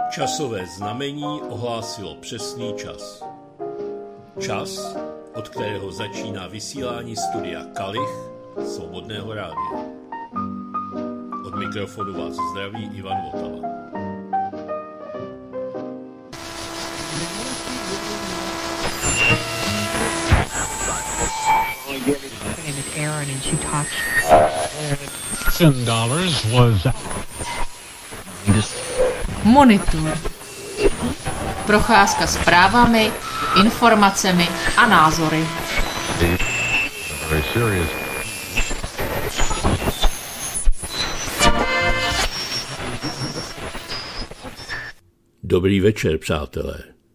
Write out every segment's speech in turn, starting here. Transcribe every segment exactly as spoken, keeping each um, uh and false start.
Časové znamení ohlásilo přesný čas. Čas, od kterého začíná vysílání studia Kalich Svobodného rádia. Od mikrofonu vás zdraví Ivan Votava. Monitor. Procházka zprávami, informacemi a názory. Dobrý večer, přátelé.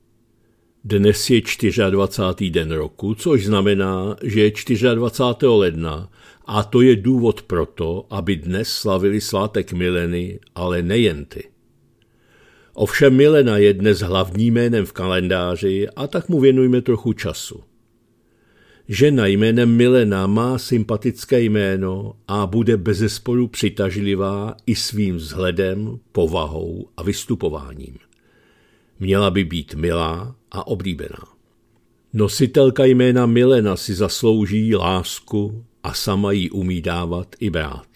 Dnes je dvacátý čtvrtý den roku, což znamená, že je dvacátého čtvrtého ledna a to je důvod pro to, aby dnes slavili svátek Mileny, ale nejen ty. Ovšem Milena je dnes hlavním jménem v kalendáři a tak mu věnujme trochu času. Žena jménem Milena má sympatické jméno a bude bezesporu přitažlivá i svým vzhledem, povahou a vystupováním. Měla by být milá a oblíbená. Nositelka jména Milena si zaslouží lásku a sama ji umí dávat i brát.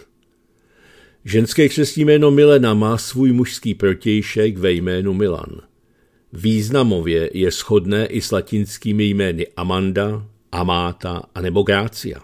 Ženské křestní jméno Milena má svůj mužský protějšek ve jménu Milan. Významově je shodné i s latinskými jmény Amanda, Amáta a nebo Grácia.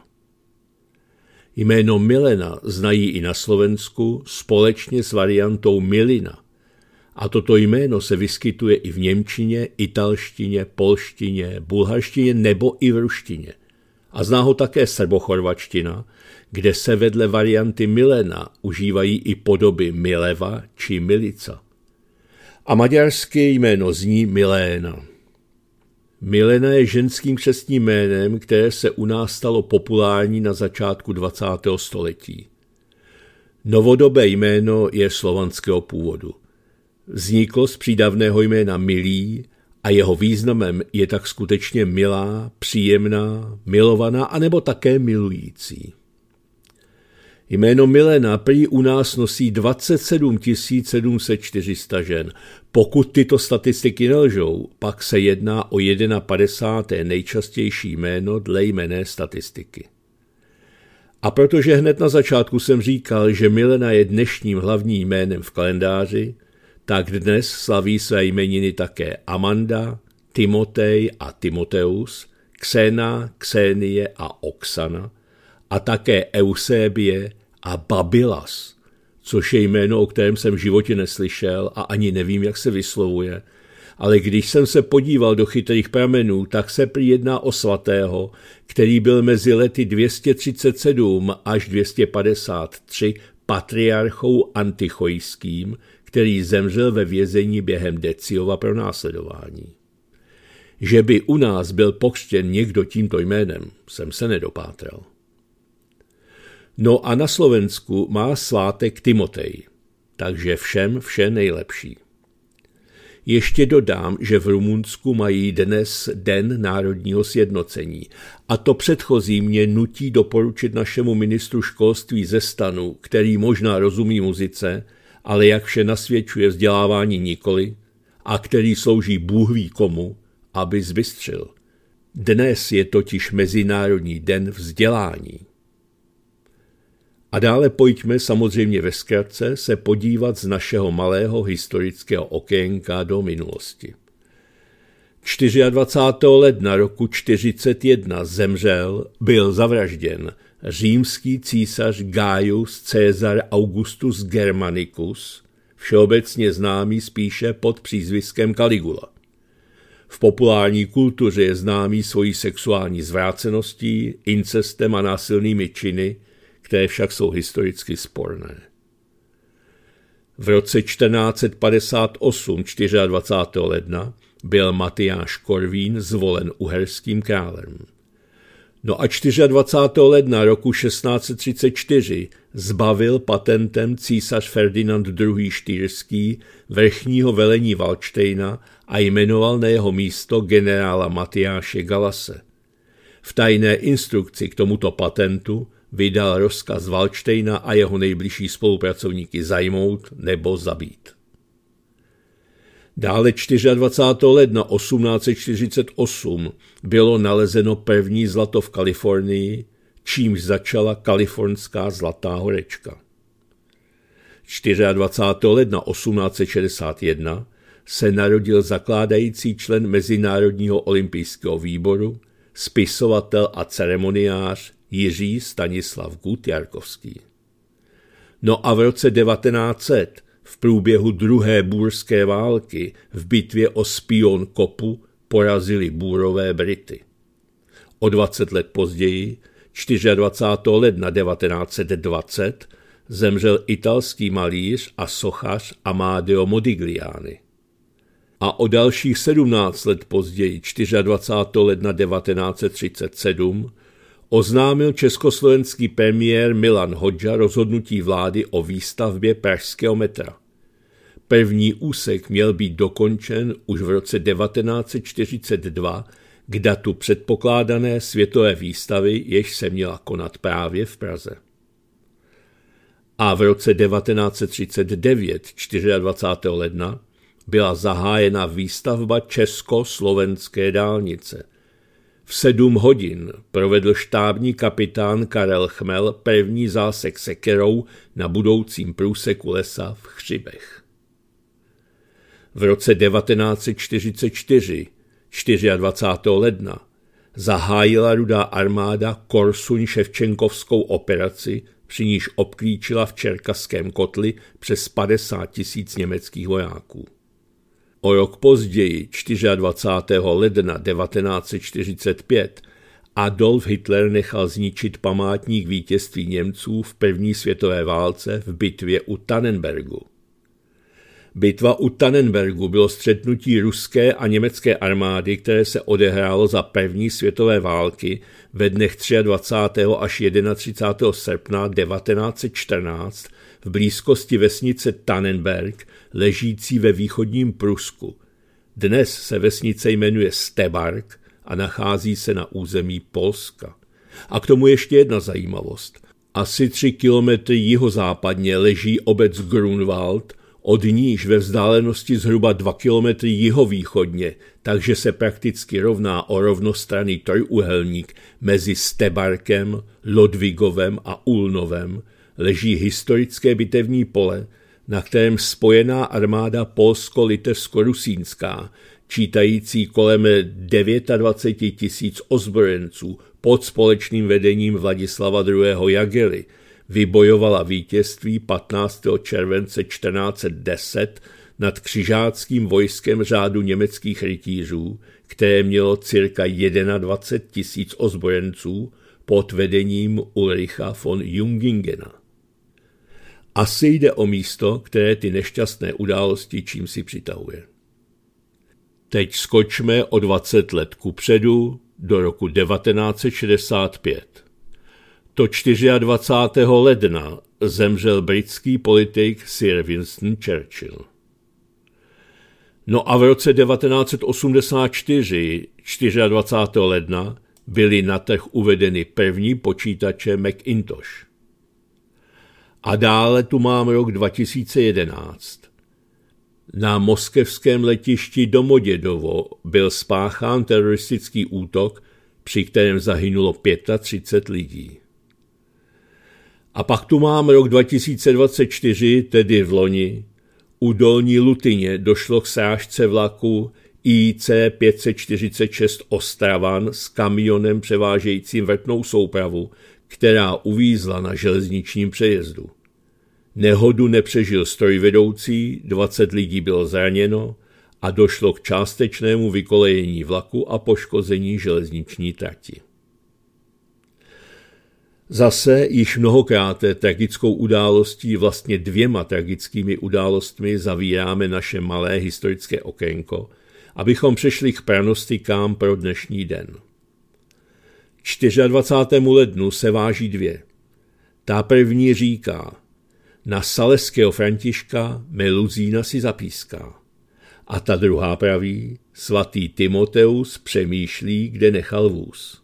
Jméno Milena znají i na Slovensku společně s variantou Milina. A toto jméno se vyskytuje i v němčině, italštině, polštině, bulharštině nebo i v ruštině. A zná ho také srbochorvačtina, kde se vedle varianty Milena užívají i podoby Mileva či Milica. A maďarské jméno zní Miléna. Milena je ženským křestním jménem, které se u nás stalo populární na začátku dvacátého století. Novodobé jméno je slovanského původu. Vzniklo z přídavného jména Milý a jeho významem je tak skutečně milá, příjemná, milovaná anebo také milující. Jméno Milena prý u nás nosí dvacet sedm tisíc sedm set čtyři sta žen. Pokud tyto statistiky nelžou, pak se jedná o padesáté první nejčastější jméno dle jmenné statistiky. A protože hned na začátku jsem říkal, že Milena je dnešním hlavním jménem v kalendáři, tak dnes slaví své jmeniny také Amanda, Timotej a Timoteus, Xena, Xénie a Oksana a také Eusébie a Babylas, což je jméno, o kterém jsem v životě neslyšel a ani nevím, jak se vyslovuje, ale když jsem se podíval do chytrých pramenů, tak se prý jedná o svatého, který byl mezi lety dvě stě třicet sedm až dvě stě padesát tři patriarchou antichojským, který zemřel ve vězení během Deciova pronásledování. Že by u nás byl pokřtěn někdo tímto jménem, jsem se nedopátral. No a na Slovensku má svátek Timotej, takže všem vše nejlepší. Ještě dodám, že v Rumunsku mají dnes Den národního sjednocení a to předchozí mě nutí doporučit našemu ministru školství ze stanu, který možná rozumí muzice, ale jak vše nasvědčuje vzdělávání nikoli, a který slouží Bůh ví komu, aby zbystřil. Dnes je totiž Mezinárodní den vzdělání. A dále pojďme samozřejmě ve zkratce se podívat z našeho malého historického okénka do minulosti. dvacátého čtvrtého ledna roku čtyřicet jedna zemřel, byl zavražděn římský císař Gaius Caesar Augustus Germanicus, všeobecně známý spíše pod přízviskem Caligula. V populární kultuře je známý svojí sexuální zvráceností, incestem a násilnými činy, které však jsou historicky sporné. V roce čtrnáct set padesát osm, dvacátého čtvrtého ledna, byl Matyáš Korvín zvolen uherským králem. No a dvacátého čtvrtého ledna roku šestnáct set třicet čtyři zbavil patentem císař Ferdinand druhý. Štýrský vrchního velení Valdštejna a jmenoval na jeho místo generála Matyáše Galase. V tajné instrukci k tomuto patentu vydal rozkaz Valdštejna a jeho nejbližší spolupracovníky zajmout nebo zabít. Dále dvacátého čtvrtého ledna osmnáct set čtyřicet osm bylo nalezeno první zlato v Kalifornii, čímž začala kalifornská zlatá horečka. dvacátého čtvrtého ledna osmnáct set šedesát jedna se narodil zakládající člen Mezinárodního olympijského výboru, spisovatel a ceremoniář Jiří Stanislav Gut-Jarkovský. No a v roce devatenáct set v průběhu druhé búrské války v bitvě o Spion Kopu porazili Búrové Brity. O dvacet let později, dvacátého čtvrtého ledna devatenáct set dvacet, zemřel italský malíř a sochař Amadeo Modigliani. A o dalších sedmnáct let později, dvacátého čtvrtého ledna devatenáct set třicet sedm, oznámil československý premiér Milan Hodža rozhodnutí vlády o výstavbě pražského metra. První úsek měl být dokončen už v roce devatenáct set čtyřicet dva k datu předpokládané světové výstavy, jež se měla konat právě v Praze. A v roce devatenáct set třicet devět, dvacátého čtvrtého ledna, byla zahájena výstavba československé dálnice. V sedm hodin provedl štábní kapitán Karel Chmel první zásek sekerou na budoucím průseku lesa v Chřibech. V roce devatenáct set čtyřicet čtyři, dvacátého čtvrtého ledna, zahájila Rudá armáda Korsuň-Ševčenkovskou operaci, při níž obklíčila v Čerkaském kotli přes padesát tisíc německých vojáků. O rok později, dvacátého čtvrtého ledna devatenáct set čtyřicet pět, Adolf Hitler nechal zničit památník vítězství Němců v první světové válce v bitvě u Tannenbergu. Bitva u Tannenbergu bylo střetnutí ruské a německé armády, které se odehrálo za první světové války ve dnech dvacátého třetího až třicátého prvního srpna devatenáct set čtrnáct v blízkosti vesnice Tannenberg, ležící ve východním Prusku. Dnes se vesnice jmenuje Stebark a nachází se na území Polska. A k tomu ještě jedna zajímavost. Asi tři kilometry jihozápadně leží obec Grunwald, od níž ve vzdálenosti zhruba dva kilometry jihovýchodně, takže se prakticky rovná o rovnostranný trojúhelník mezi Stebarkem, Lodvigovem a Ulnovem, leží historické bitevní pole, na kterém spojená armáda polsko-litevsko-rusínská, čítající kolem dvacet devět tisíc ozbrojenců pod společným vedením Vladislava druhého. Jagely, vybojovala vítězství patnáctého července čtrnáct set deset nad křižáckým vojskem řádu německých rytířů, které mělo cirka dvacet jedna tisíc ozbrojenců pod vedením Ulricha von Jungingena. Asi jde o místo, které ty nešťastné události čímsi přitahuje. Teď skočme o dvacet let kupředu do roku devatenáct set šedesát pět. To dvacátého čtvrtého ledna zemřel britský politik Sir Winston Churchill. No a v roce devatenáct set osmdesát čtyři, dvacátého čtvrtého ledna, byly na trh uvedeny první počítače Macintosh. A dále tu mám rok dva tisíce jedenáct. Na moskevském letišti Domodědovo byl spáchán teroristický útok, při kterém zahynulo třicet pět lidí. A pak tu mám rok dva tisíce dvacet čtyři, tedy v loni. U Dolní Lutyně došlo k srážce vlaku I C pět set čtyřicet šest Ostravan s kamionem převážejícím vrtnou soupravu, která uvízla na železničním přejezdu. Nehodu nepřežil strojvedoucí, dvacet lidí bylo zraněno a došlo k částečnému vykolejení vlaku a poškození železniční trati. Zase již mnohokrát tragickou událostí, vlastně dvěma tragickými událostmi zavíráme naše malé historické okénko, abychom přešli k pranostikám pro dnešní den. dvacátého čtvrtého lednu se váží dvě. Ta první říká: na saleského Františka Meluzína si zapíská. A ta druhá praví: svatý Timoteus přemýšlí, kde nechal vůz.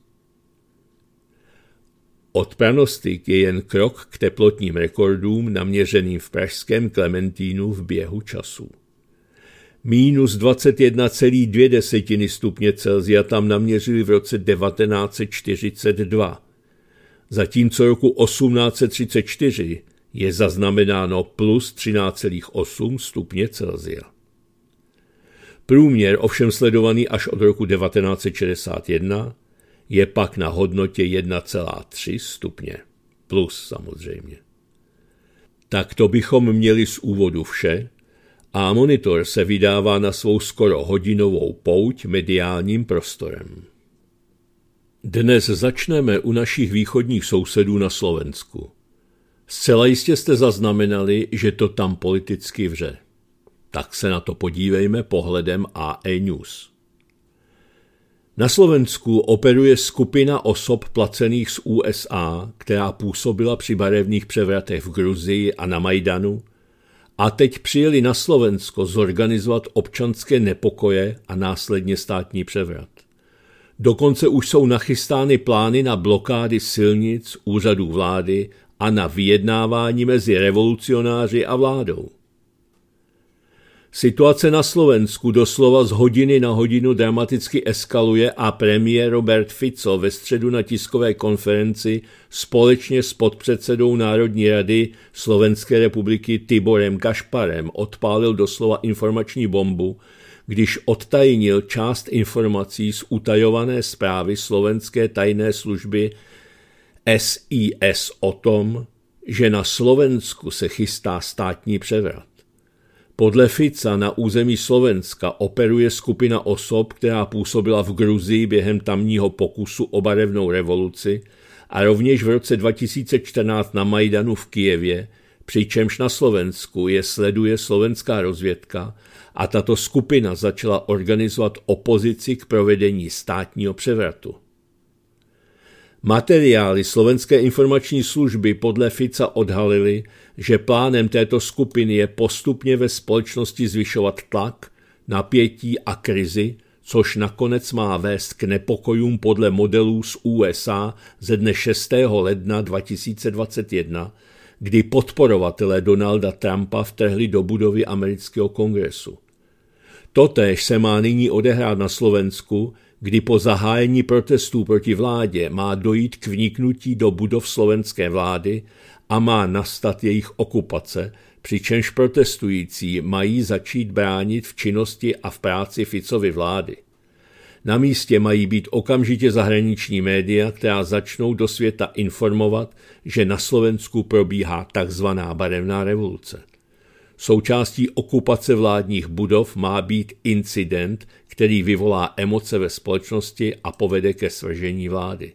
Od pranostik je jen krok k teplotním rekordům naměřeným v pražském Klementínu v běhu času. Mínus dvacet jedna celá dvě stupně Celsia tam naměřili v roce devatenáct set čtyřicet dva. Zatímco roku osmnáct set třicet čtyři je zaznamenáno plus třináct celá osm stupně Celsia. Průměr, ovšem sledovaný až od roku devatenáct set šedesát jedna, je pak na hodnotě jedna celá tři stupně. Plus samozřejmě. Tak to bychom měli z úvodu vše a Monitor se vydává na svou skoro hodinovou pouť mediálním prostorem. Dnes začneme u našich východních sousedů na Slovensku. Zcela jistě jste zaznamenali, že to tam politicky vře. Tak se na to podívejme pohledem A E News. Na Slovensku operuje skupina osob placených z U S A, která působila při barevných převratech v Gruzii a na Majdanu, a teď přijeli na Slovensko zorganizovat občanské nepokoje a následně státní převrat. Dokonce už jsou nachystány plány na blokády silnic, úřadů vlády a na vyjednávání mezi revolucionáři a vládou. Situace na Slovensku doslova z hodiny na hodinu dramaticky eskaluje a premiér Robert Fico ve středu na tiskové konferenci společně s podpředsedou Národní rady Slovenské republiky Tiborem Gašparem odpálil doslova informační bombu, když odtajnil část informací z utajované zprávy slovenské tajné služby S I S o tom, že na Slovensku se chystá státní převrat. Podle Fica na území Slovenska operuje skupina osob, která působila v Gruzii během tamního pokusu o barevnou revoluci a rovněž v roce dva tisíce čtrnáct na Majdanu v Kyjevě, přičemž na Slovensku je sleduje slovenská rozvědka a tato skupina začala organizovat opozici k provedení státního převratu. Materiály Slovenské informační služby podle Fica odhalily, že plánem této skupiny je postupně ve společnosti zvyšovat tlak, napětí a krizi, což nakonec má vést k nepokojům podle modelů z U S A ze dne šestého ledna dva tisíce dvacet jedna, kdy podporovatelé Donalda Trumpa vtrhli do budovy amerického kongresu. Totéž se má nyní odehrát na Slovensku, kdy po zahájení protestů proti vládě má dojít k vniknutí do budov slovenské vlády a má nastat jejich okupace, přičemž protestující mají začít bránit v činnosti a v práci Ficovy vlády. Na místě mají být okamžitě zahraniční média, která začnou do světa informovat, že na Slovensku probíhá takzvaná barevná revoluce. Součástí okupace vládních budov má být incident, který vyvolá emoce ve společnosti a povede ke svržení vlády.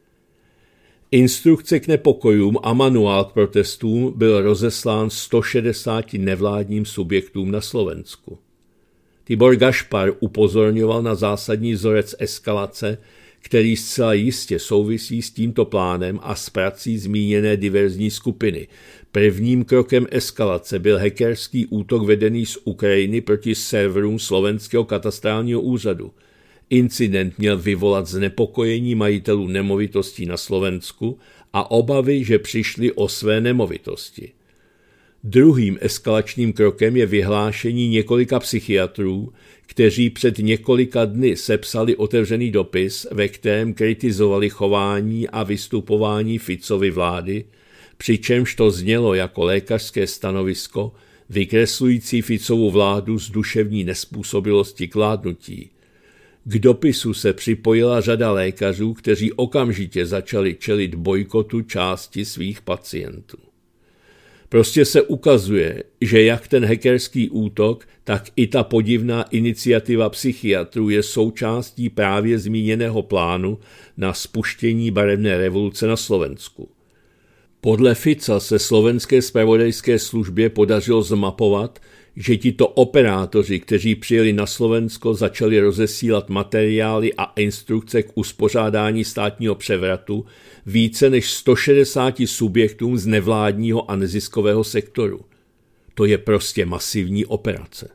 Instrukce k nepokojům a manuál k protestům byl rozeslán sto šedesáti nevládním subjektům na Slovensku. Tibor Gašpar upozorňoval na zásadní vzorec eskalace, který zcela jistě souvisí s tímto plánem a s prací zmíněné diverzní skupiny. Prvním krokem eskalace byl hackerský útok vedený z Ukrajiny proti serverům slovenského katastrálního úřadu. Incident měl vyvolat znepokojení majitelů nemovitostí na Slovensku a obavy, že přišli o své nemovitosti. Druhým eskalačním krokem je vyhlášení několika psychiatrů, kteří před několika dny sepsali otevřený dopis, ve kterém kritizovali chování a vystupování Ficovy vlády, přičemž to znělo jako lékařské stanovisko vykreslující Ficovu vládu z duševní nezpůsobilosti k vládnutí. K dopisu se připojila řada lékařů, kteří okamžitě začali čelit bojkotu části svých pacientů. Prostě se ukazuje, že jak ten hackerský útok, tak i ta podivná iniciativa psychiatrů je součástí právě zmíněného plánu na spuštění barevné revoluce na Slovensku. Podle Fica se slovenské zpravodajské službě podařilo zmapovat, že tito operátoři, kteří přijeli na Slovensko, začali rozesílat materiály a instrukce k uspořádání státního převratu více než sto šedesáti subjektům z nevládního a neziskového sektoru. To je prostě masivní operace.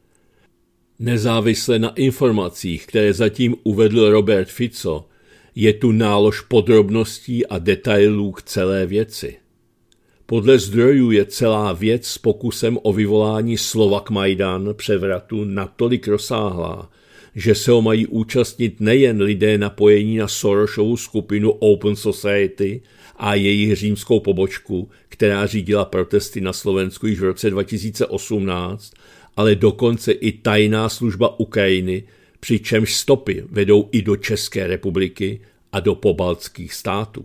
Nezávisle na informacích, které zatím uvedl Robert Fico, je tu nálož podrobností a detailů k celé věci. Podle zdrojů je celá věc s pokusem o vyvolání Slovakmajdan převratu natolik rozsáhlá, že se ho mají účastnit nejen lidé napojení na Sorosovu skupinu Open Society a jejich římskou pobočku, která řídila protesty na Slovensku již v roce dva tisíce osmnáct, ale dokonce i tajná služba Ukrajiny, přičemž stopy vedou i do České republiky a do pobaltských států.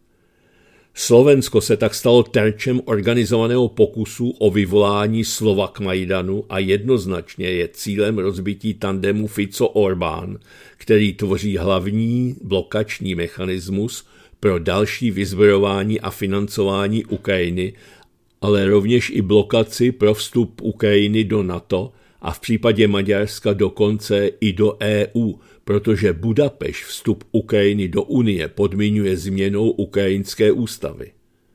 Slovensko se tak stalo terčem organizovaného pokusu o vyvolání Slovakmajdanu a jednoznačně je cílem rozbití tandemu Fico-Orbán, který tvoří hlavní blokační mechanismus pro další vyzbrojování a financování Ukrajiny, ale rovněž i blokaci pro vstup Ukrajiny do NATO a v případě Maďarska dokonce i do E U, protože Budapešť vstup Ukrajiny do Unie podmiňuje změnou ukrajinské ústavy.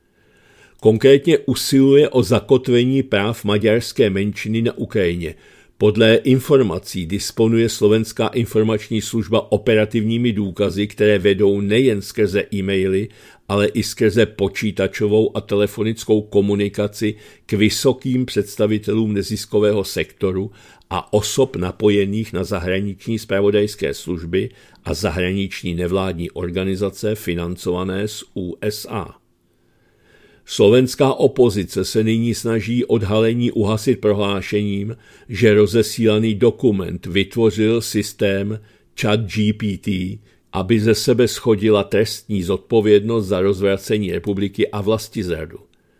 Konkrétně usiluje o zakotvení práv maďarské menšiny na Ukrajině. Podle informací disponuje Slovenská informační služba operativními důkazy, které vedou nejen skrze e-maily, ale i skrze počítačovou a telefonickou komunikaci k vysokým představitelům neziskového sektoru a osob napojených na zahraniční zpravodajské služby a zahraniční nevládní organizace financované z U S A. Slovenská opozice se nyní snaží odhalení uhasit prohlášením, že rozesílaný dokument vytvořil systém ChatGPT, aby ze sebe shodila trestní zodpovědnost za rozvracení republiky a vlastizradu.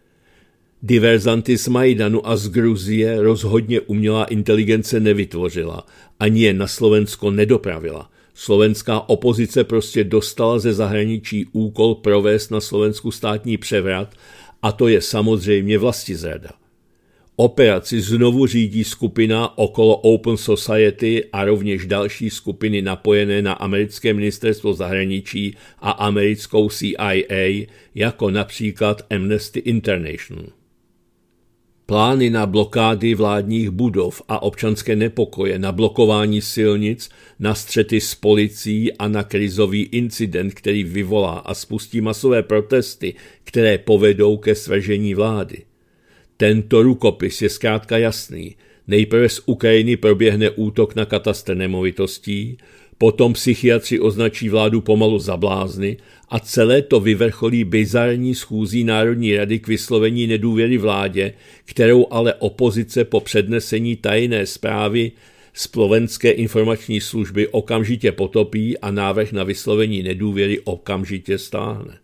Diverzanty z Majdanu a z Gruzie rozhodně umělá inteligence nevytvořila, ani je na Slovensko nedopravila. Slovenská opozice prostě dostala ze zahraničí úkol provést na Slovensku státní převrat, a to je samozřejmě vlastizrada. Operaci znovu řídí skupina okolo Open Society a rovněž další skupiny napojené na americké ministerstvo zahraničí a americkou C I A, jako například Amnesty International. Plány na blokády vládních budov a občanské nepokoje, na blokování silnic, na střety s policií a na krizový incident, který vyvolá a spustí masové protesty, které povedou ke svržení vlády. Tento rukopis je zkrátka jasný. Nejprve z Ukrajiny proběhne útok na katastr nemovitostí, potom psychiatři označí vládu pomalu za blázny a celé to vyvrcholí bizarní schůzí Národní rady k vyslovení nedůvěry vládě, kterou ale opozice po přednesení tajné zprávy Slovenské informační služby okamžitě potopí a návrh na vyslovení nedůvěry okamžitě stáhne.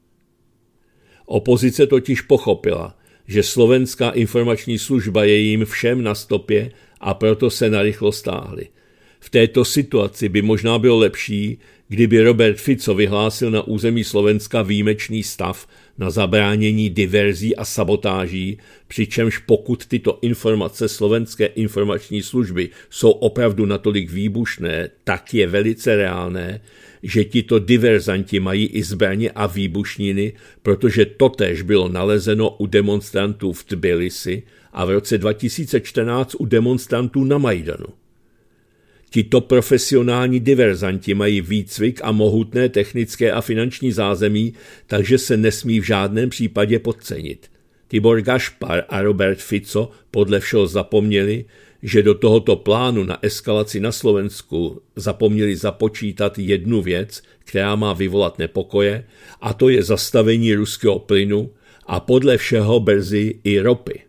Opozice totiž pochopila, že Slovenská informační služba je jim všem na stopě a proto se narychlo stáhli. V této situaci by možná bylo lepší, kdyby Robert Fico vyhlásil na území Slovenska výjimečný stav na zabránění diverzí a sabotáží, přičemž pokud tyto informace Slovenské informační služby jsou opravdu natolik výbušné, tak je velice reálné, že tito diverzanti mají i zbraně a výbušniny, protože totéž bylo nalezeno u demonstrantů v Tbilisi a v roce dva tisíce čtrnáct u demonstrantů na Majdanu. Tito profesionální diverzanti mají výcvik a mohutné technické a finanční zázemí, takže se nesmí v žádném případě podcenit. Tibor Gašpar a Robert Fico podle všeho zapomněli, že do tohoto plánu na eskalaci na Slovensku zapomněli započítat jednu věc, která má vyvolat nepokoje, a to je zastavení ruského plynu a podle všeho brzy i ropy.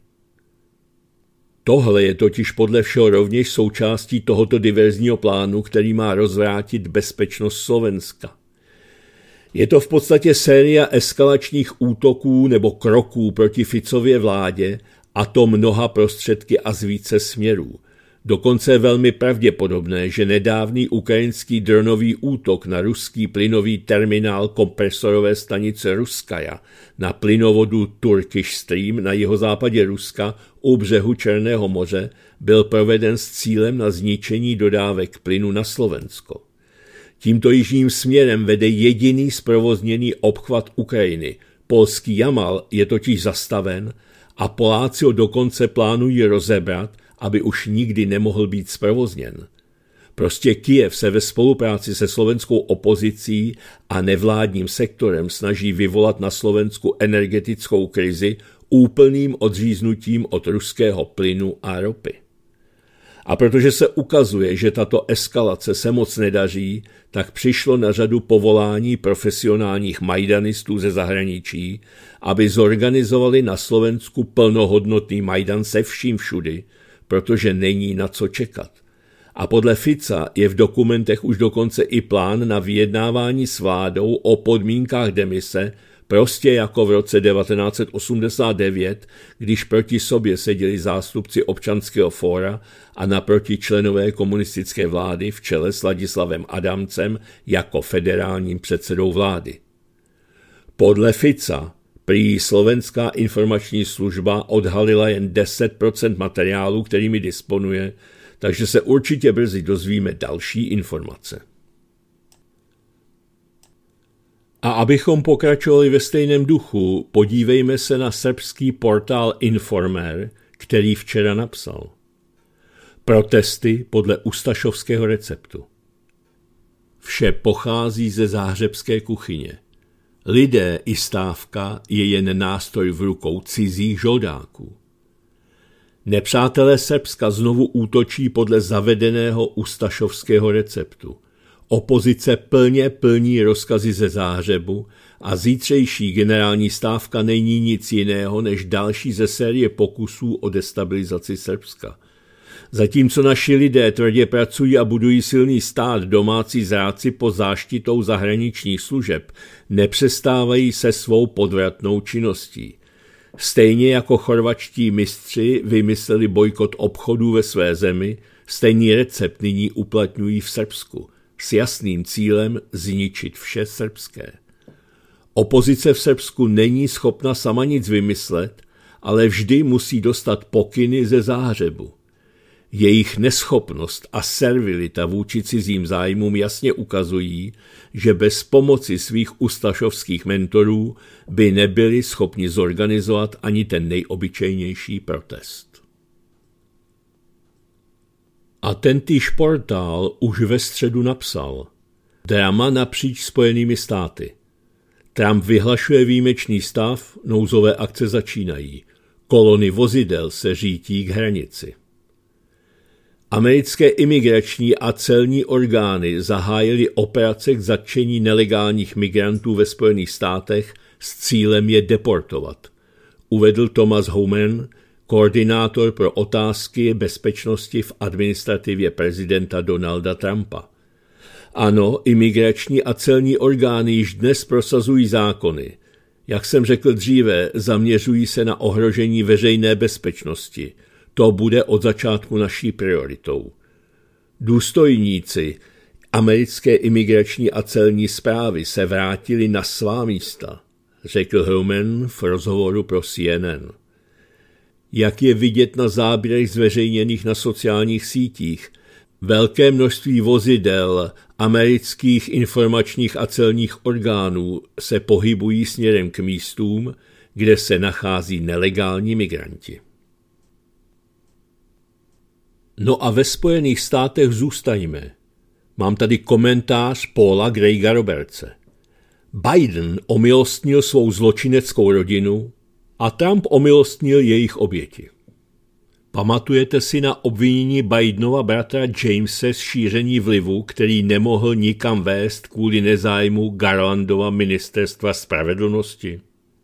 Tohle je totiž podle všeho rovněž součástí tohoto diverzního plánu, který má rozvrátit bezpečnost Slovenska. Je to v podstatě série eskalačních útoků nebo kroků proti Ficově vládě, a to mnoha prostředky a z více směrů. Dokonce je velmi pravděpodobné, že nedávný ukrajinský dronový útok na ruský plynový terminál kompresorové stanice Ruskaja na plynovodu Turkish Stream na jihozápadě Ruska u břehu Černého moře byl proveden s cílem na zničení dodávek plynu na Slovensko. Tímto jižním směrem vede jediný zprovozněný obchvat Ukrajiny. Polský Jamal je totiž zastaven a Poláci ho dokonce plánují rozebrat, aby už nikdy nemohl být zprovozněn. Prostě Kyjev se ve spolupráci se slovenskou opozicí a nevládním sektorem snaží vyvolat na Slovensku energetickou krizi úplným odříznutím od ruského plynu a ropy. A protože se ukazuje, že tato eskalace se moc nedaří, tak přišlo na řadu povolání profesionálních majdanistů ze zahraničí, aby zorganizovali na Slovensku plnohodnotný Majdan se vším všudy, protože není na co čekat. A podle Fica je v dokumentech už dokonce i plán na vyjednávání s vládou o podmínkách demise, prostě jako v roce devatenáct set osmdesát devět, když proti sobě seděli zástupci Občanského fóra a naproti členové komunistické vlády v čele s Ladislavem Adamcem jako federálním předsedou vlády. Podle Fica prý Slovenská informační služba odhalila jen deset procent materiálu, kterými disponuje, takže se určitě brzy dozvíme další informace. A abychom pokračovali ve stejném duchu, podívejme se na srbský portál Informer, který včera napsal: Protesty podle ustašovského receptu. Vše pochází ze záhřebské kuchyně. Lidé i stávka je jen nástroj v rukou cizích žoldáků. Nepřátelé Srbska znovu útočí podle zavedeného ustašovského receptu. Opozice plně plní rozkazy ze záhřebu a zítřejší generální stávka není nic jiného než další ze série pokusů o destabilizaci Srbska. Zatímco naši lidé tvrdě pracují a budují silný stát, domácí zrádci pod záštitou zahraničních služeb nepřestávají se svou podvratnou činností. Stejně jako chorvačtí mistři vymysleli bojkot obchodů ve své zemi, stejný recept nyní uplatňují v Srbsku s jasným cílem zničit vše srbské. Opozice v Srbsku není schopna sama nic vymyslet, ale vždy musí dostat pokyny ze záhřebu. Jejich neschopnost a servilita vůči cizím zájmům jasně ukazují, že bez pomoci svých ustašovských mentorů by nebyli schopni zorganizovat ani ten nejobyčejnější protest. A tentýž portál už ve středu napsal: Drama napříč Spojenými státy. Trump vyhlašuje výjimečný stav, nouzové akce začínají. Kolony vozidel se řítí k hranici. Americké imigrační a celní orgány zahájily operace k zatčení nelegálních migrantů ve Spojených státech s cílem je deportovat, uvedl Thomas Homan, koordinátor pro otázky bezpečnosti v administrativě prezidenta Donalda Trumpa. Ano, imigrační a celní orgány již dnes prosazují zákony. Jak jsem řekl dříve, zaměřují se na ohrožení veřejné bezpečnosti. To bude od začátku naší prioritou. Důstojníci americké imigrační a celní správy se vrátili na svá místa, řekl Homan v rozhovoru pro C N N. Jak je vidět na záběrech zveřejněných na sociálních sítích, velké množství vozidel amerických informačních a celních orgánů se pohybují směrem k místům, kde se nachází nelegální migranti. No a ve Spojených státech zůstaňme. Mám tady komentář Paula Grega Robertse. Biden omilostnil svou zločineckou rodinu a Trump omilostnil jejich oběti. Pamatujete si na obvinění Bidenova bratra Jamese z šíření vlivu, který nemohl nikam vést kvůli nezájmu Garlandova ministerstva spravedlnosti?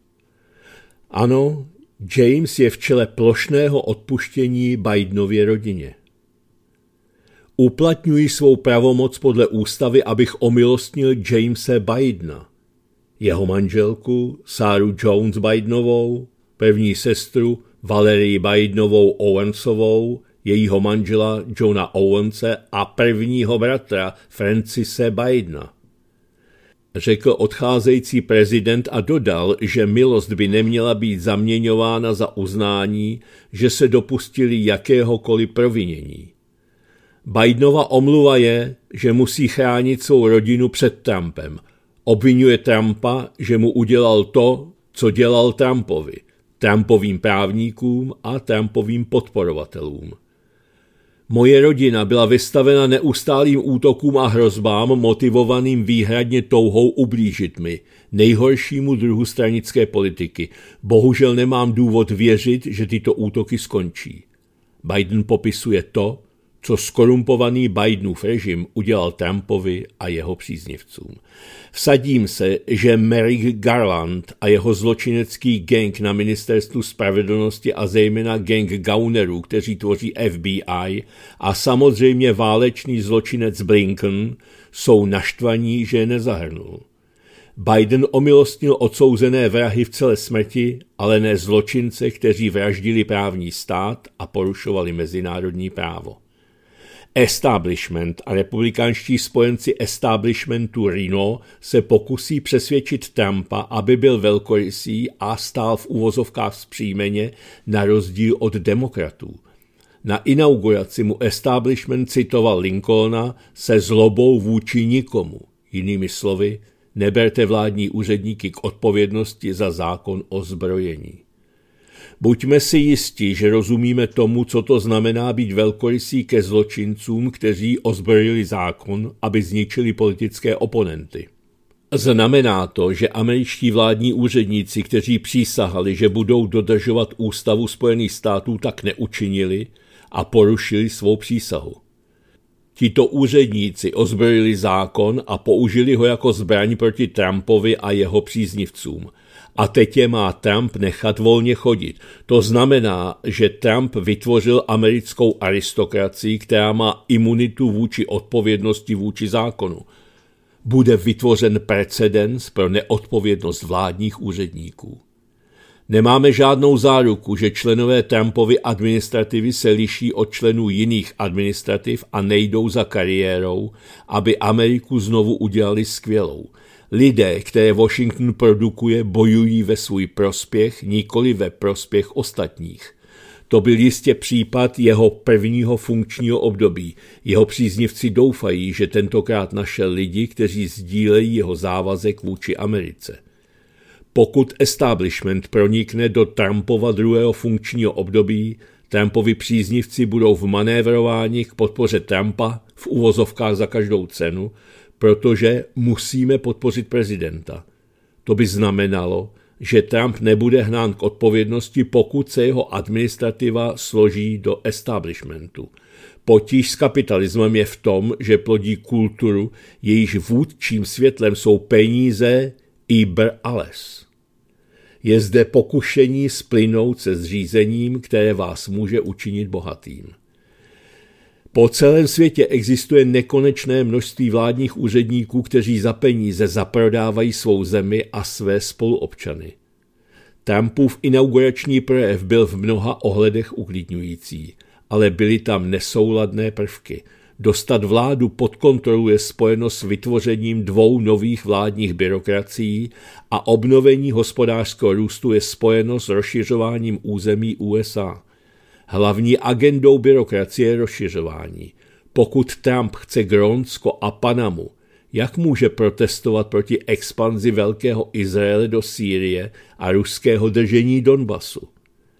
Ano, James je v čele plošného odpuštění Bidenově rodině. Uplatňuji svou pravomoc podle ústavy, abych omilostnil Jamese Bidena, jeho manželku Saru Jones Bidenovou, první sestru Valerii Bidenovou Owensovou, jejího manžela Johna Owense a prvního bratra Francise Bidena. Řekl odcházející prezident a dodal, že milost by neměla být zaměňována za uznání, že se dopustili jakéhokoliv provinění. Bidenova omluva je, že musí chránit svou rodinu před Trumpem. Obvinuje Trumpa, že mu udělal to, co dělal Trumpovi, Trumpovým právníkům a Trumpovým podporovatelům. Moje rodina byla vystavena neustálým útokům a hrozbám motivovaným výhradně touhou ublížit mi, nejhoršímu druhu stranické politiky. Bohužel nemám důvod věřit, že tyto útoky skončí. Biden popisuje to, co skorumpovaný Bidenův režim udělal Trumpovi a jeho příznivcům. Vsadím se, že Merrick Garland a jeho zločinecký gang na ministerstvu spravedlnosti a zejména gang gaunerů, kteří tvoří F B I, a samozřejmě válečný zločinec Blinken jsou naštvaní, že je nezahrnul. Biden omilostnil odsouzené vrahy v celé smrti, ale ne zločince, kteří vraždili právní stát a porušovali mezinárodní právo. Establishment a republikánští spojenci establishmentu Rhino se pokusí přesvědčit Trumpa, aby byl velkorysý a stál v uvozovkách vzpřímeně na rozdíl od demokratů. Na inauguraci mu establishment citoval Lincolna se zlobou vůči nikomu. Jinými slovy, neberte vládní úředníky k odpovědnosti za zákon o zbrojení. Buďme si jistí, že rozumíme tomu, co to znamená být velkorysí ke zločincům, kteří ozbrojili zákon, aby zničili politické oponenty. Znamená to, že američtí vládní úředníci, kteří přísahali, že budou dodržovat ústavu Spojených států, tak neučinili a porušili svou přísahu. Tito úředníci ozbrojili zákon a použili ho jako zbraň proti Trumpovi a jeho příznivcům. A teď je má Trump nechat volně chodit. To znamená, že Trump vytvořil americkou aristokracii, která má imunitu vůči odpovědnosti vůči zákonu. Bude vytvořen precedens pro neodpovědnost vládních úředníků. Nemáme žádnou záruku, že členové Trumpovy administrativy se liší od členů jiných administrativ a nejdou za kariérou, aby Ameriku znovu udělali skvělou. Lidé, které Washington produkuje, bojují ve svůj prospěch, nikoli ve prospěch ostatních. To byl jistě případ jeho prvního funkčního období. Jeho příznivci doufají, že tentokrát našel lidi, kteří sdílejí jeho závazek vůči Americe. Pokud establishment pronikne do Trumpova druhého funkčního období, Trumpovi příznivci budou v manévrování k podpoře Trumpa v uvozovkách za každou cenu, protože musíme podpořit prezidenta. To by znamenalo, že Trump nebude hnán k odpovědnosti, pokud se jeho administrativa složí do establishmentu. Potíž s kapitalismem je v tom, že plodí kulturu, jejíž vůdčím světlem jsou peníze, Iber a les. Je zde pokušení splynout se zřízením, které vás může učinit bohatým. Po celém světě existuje nekonečné množství vládních úředníků, kteří za peníze zaprodávají svou zemi a své spoluobčany. Trumpův inaugurační projev byl v mnoha ohledech uklidňující, ale byly tam nesouladné prvky. Dostat vládu pod kontrolu je spojeno s vytvořením dvou nových vládních byrokracií a obnovení hospodářského růstu je spojeno s rozšiřováním území U S A. Hlavní agendou byrokracie je rozšiřování. Pokud Trump chce Grónsko a Panamu, jak může protestovat proti expanzi Velkého Izraele do Sýrie a ruského držení Donbasu?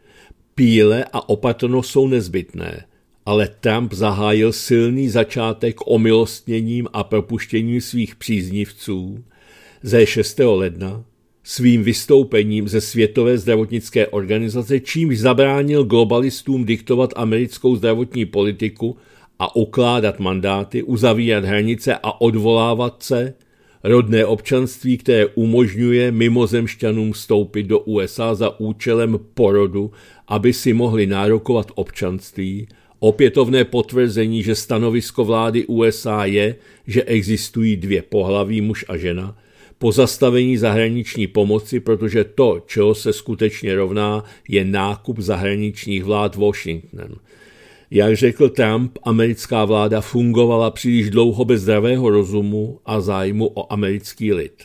Píle a opatrnost jsou nezbytné, ale Trump zahájil silný začátek omilostněním a propuštěním svých příznivců ze šestého ledna svým vystoupením ze Světové zdravotnické organizace, čímž zabránil globalistům diktovat americkou zdravotní politiku a ukládat mandáty, uzavírat hranice a odvolávat se, rodné občanství, které umožňuje mimozemšťanům vstoupit do U S A za účelem porodu, aby si mohli nárokovat občanství, opětovné potvrzení, že stanovisko vlády U S A je, že existují dvě pohlaví, muž a žena, pozastavení zahraniční pomoci, protože to, čeho se skutečně rovná, je nákup zahraničních vlád Washingtonem. Jak řekl Trump, americká vláda fungovala příliš dlouho bez zdravého rozumu a zájmu o americký lid.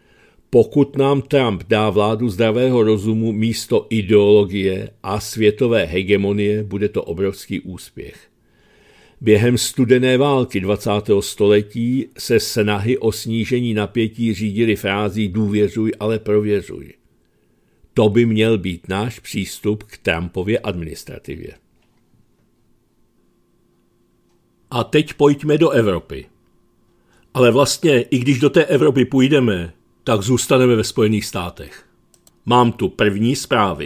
Pokud nám Trump dá vládu zdravého rozumu místo ideologie a světové hegemonie, bude to obrovský úspěch. Během studené války dvacátého století se snahy o snížení napětí řídily frází důvěřuj, ale prověřuj. To by měl být náš přístup k Trumpově administrativě. A teď pojďme do Evropy. Ale vlastně, i když do té Evropy půjdeme, tak zůstaneme ve Spojených státech. Mám tu první zprávy.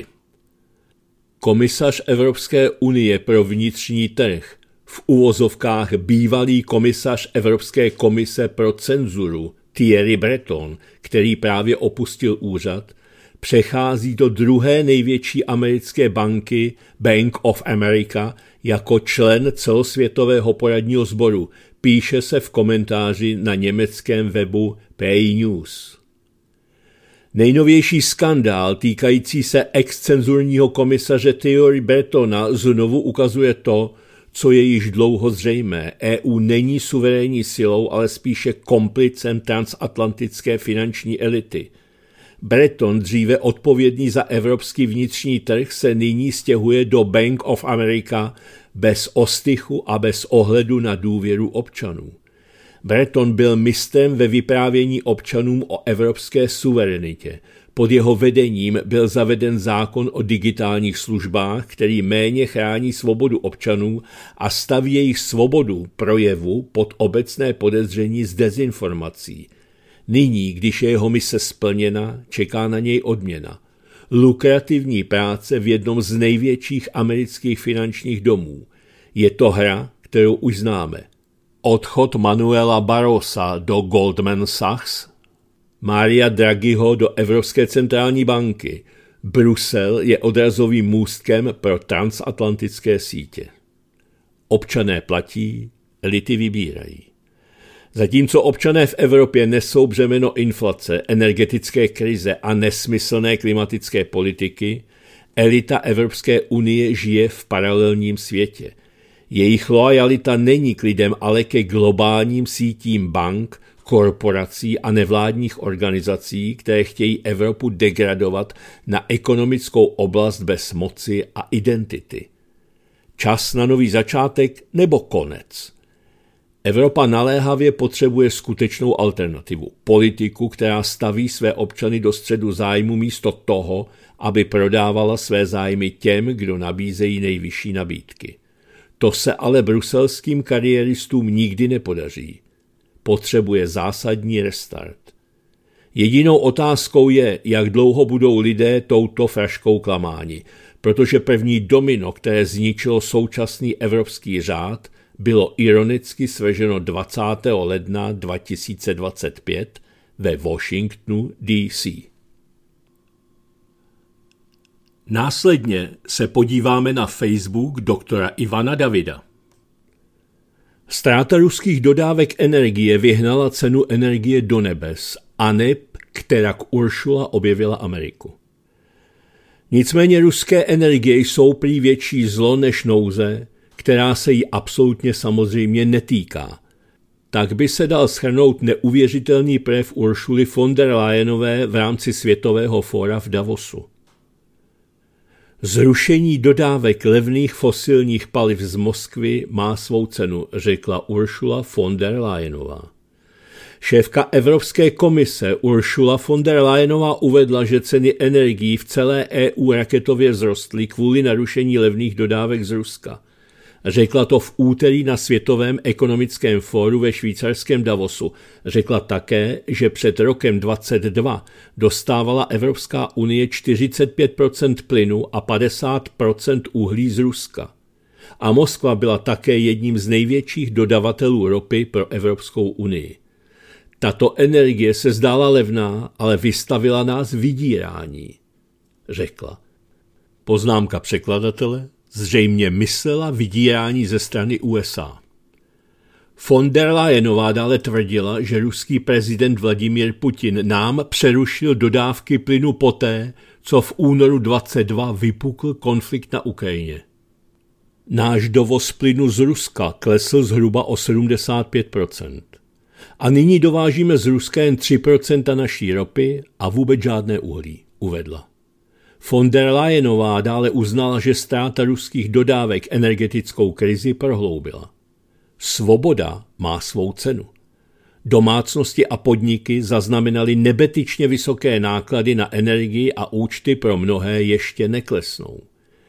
Komisař Evropské unie pro vnitřní trh, v uvozovkách bývalý komisař Evropské komise pro cenzuru Thierry Breton, který právě opustil úřad, přechází do druhé největší americké banky Bank of America jako člen celosvětového poradního sboru, píše se v komentáři na německém webu P A News. Nejnovější skandál týkající se excenzurního komisaře Thierry Bretona znovu ukazuje to, co je již dlouho zřejmé. E U není suverénní silou, ale spíše komplicem transatlantické finanční elity. Breton, dříve odpovědný za evropský vnitřní trh, se nyní stěhuje do Bank of America bez ostychu a bez ohledu na důvěru občanů. Breton byl mistrem ve vyprávění občanům o evropské suverenitě. Pod jeho vedením byl zaveden zákon o digitálních službách, který méně chrání svobodu občanů a staví jejich svobodu projevu pod obecné podezření z dezinformací. Nyní, když je jeho mise splněna, čeká na něj odměna. Lukrativní práce v jednom z největších amerických finančních domů. Je to hra, kterou už známe. Odchod Manuela Barrosa do Goldman Sachs, Maria Draghiho do Evropské centrální banky. Brusel je odrazovým můstkem pro transatlantické sítě. Občané platí, elity vybírají. Zatímco občané v Evropě nesou břemeno inflace, energetické krize a nesmyslné klimatické politiky, elita Evropské unie žije v paralelním světě. Jejich loajalita není k lidem, ale ke globálním sítím bank, korporací a nevládních organizací, které chtějí Evropu degradovat na ekonomickou oblast bez moci a identity. Čas na nový začátek nebo konec? Evropa naléhavě potřebuje skutečnou alternativu. Politiku, která staví své občany do středu zájmu místo toho, aby prodávala své zájmy těm, kdo nabízejí nejvyšší nabídky. To se ale bruselským kariéristům nikdy nepodaří. Potřebuje zásadní restart. Jedinou otázkou je, jak dlouho budou lidé touto fraškou klamáni, protože první domino, které zničilo současný evropský řád, bylo ironicky svrženo dvacátého ledna dva tisíce dvacet pět ve Washingtonu D C Následně se podíváme na Facebook doktora Ivana Davida. Ztráta ruských dodávek energie vyhnala cenu energie do nebes a neb, kterak Ursula objevila Ameriku. Nicméně ruské energie jsou prý větší zlo než nouze, která se jí absolutně samozřejmě netýká. Tak by se dal shrnout neuvěřitelný projev Ursuly von der Leyenové v rámci Světového fóra v Davosu. Zrušení dodávek levných fosilních paliv z Moskvy má svou cenu, řekla Ursula von der Leyenová. Šéfka Evropské komise Ursula von der Leyenová uvedla, že ceny energií v celé E U raketově vzrostly kvůli narušení levných dodávek z Ruska. Řekla to v úterý na Světovém ekonomickém fóru ve švýcarském Davosu. Řekla také, že před rokem dvacet dva dostávala Evropská unie čtyřicet pět procent plynu a padesát procent uhlí z Ruska. A Moskva byla také jedním z největších dodavatelů ropy pro Evropskou unii. Tato energie se zdála levná, ale vystavila nás vydírání, řekla. Poznámka překladatele. Zřejmě myslela vydírání ze strany U S A. Von der Leyenová dále tvrdila, že ruský prezident Vladimír Putin nám přerušil dodávky plynu poté, co v únoru dvacet dva vypukl konflikt na Ukrajině. Náš dovoz plynu z Ruska klesl zhruba o sedmdesát pět procent. A nyní dovážíme z Ruska jen tři procenta naší ropy a vůbec žádné uhlí, uvedla. Von der Leyenová dále uznala, že ztráta ruských dodávek energetickou krizi prohloubila. Svoboda má svou cenu. Domácnosti a podniky zaznamenaly nebetyčně vysoké náklady na energii a účty pro mnohé ještě neklesnou.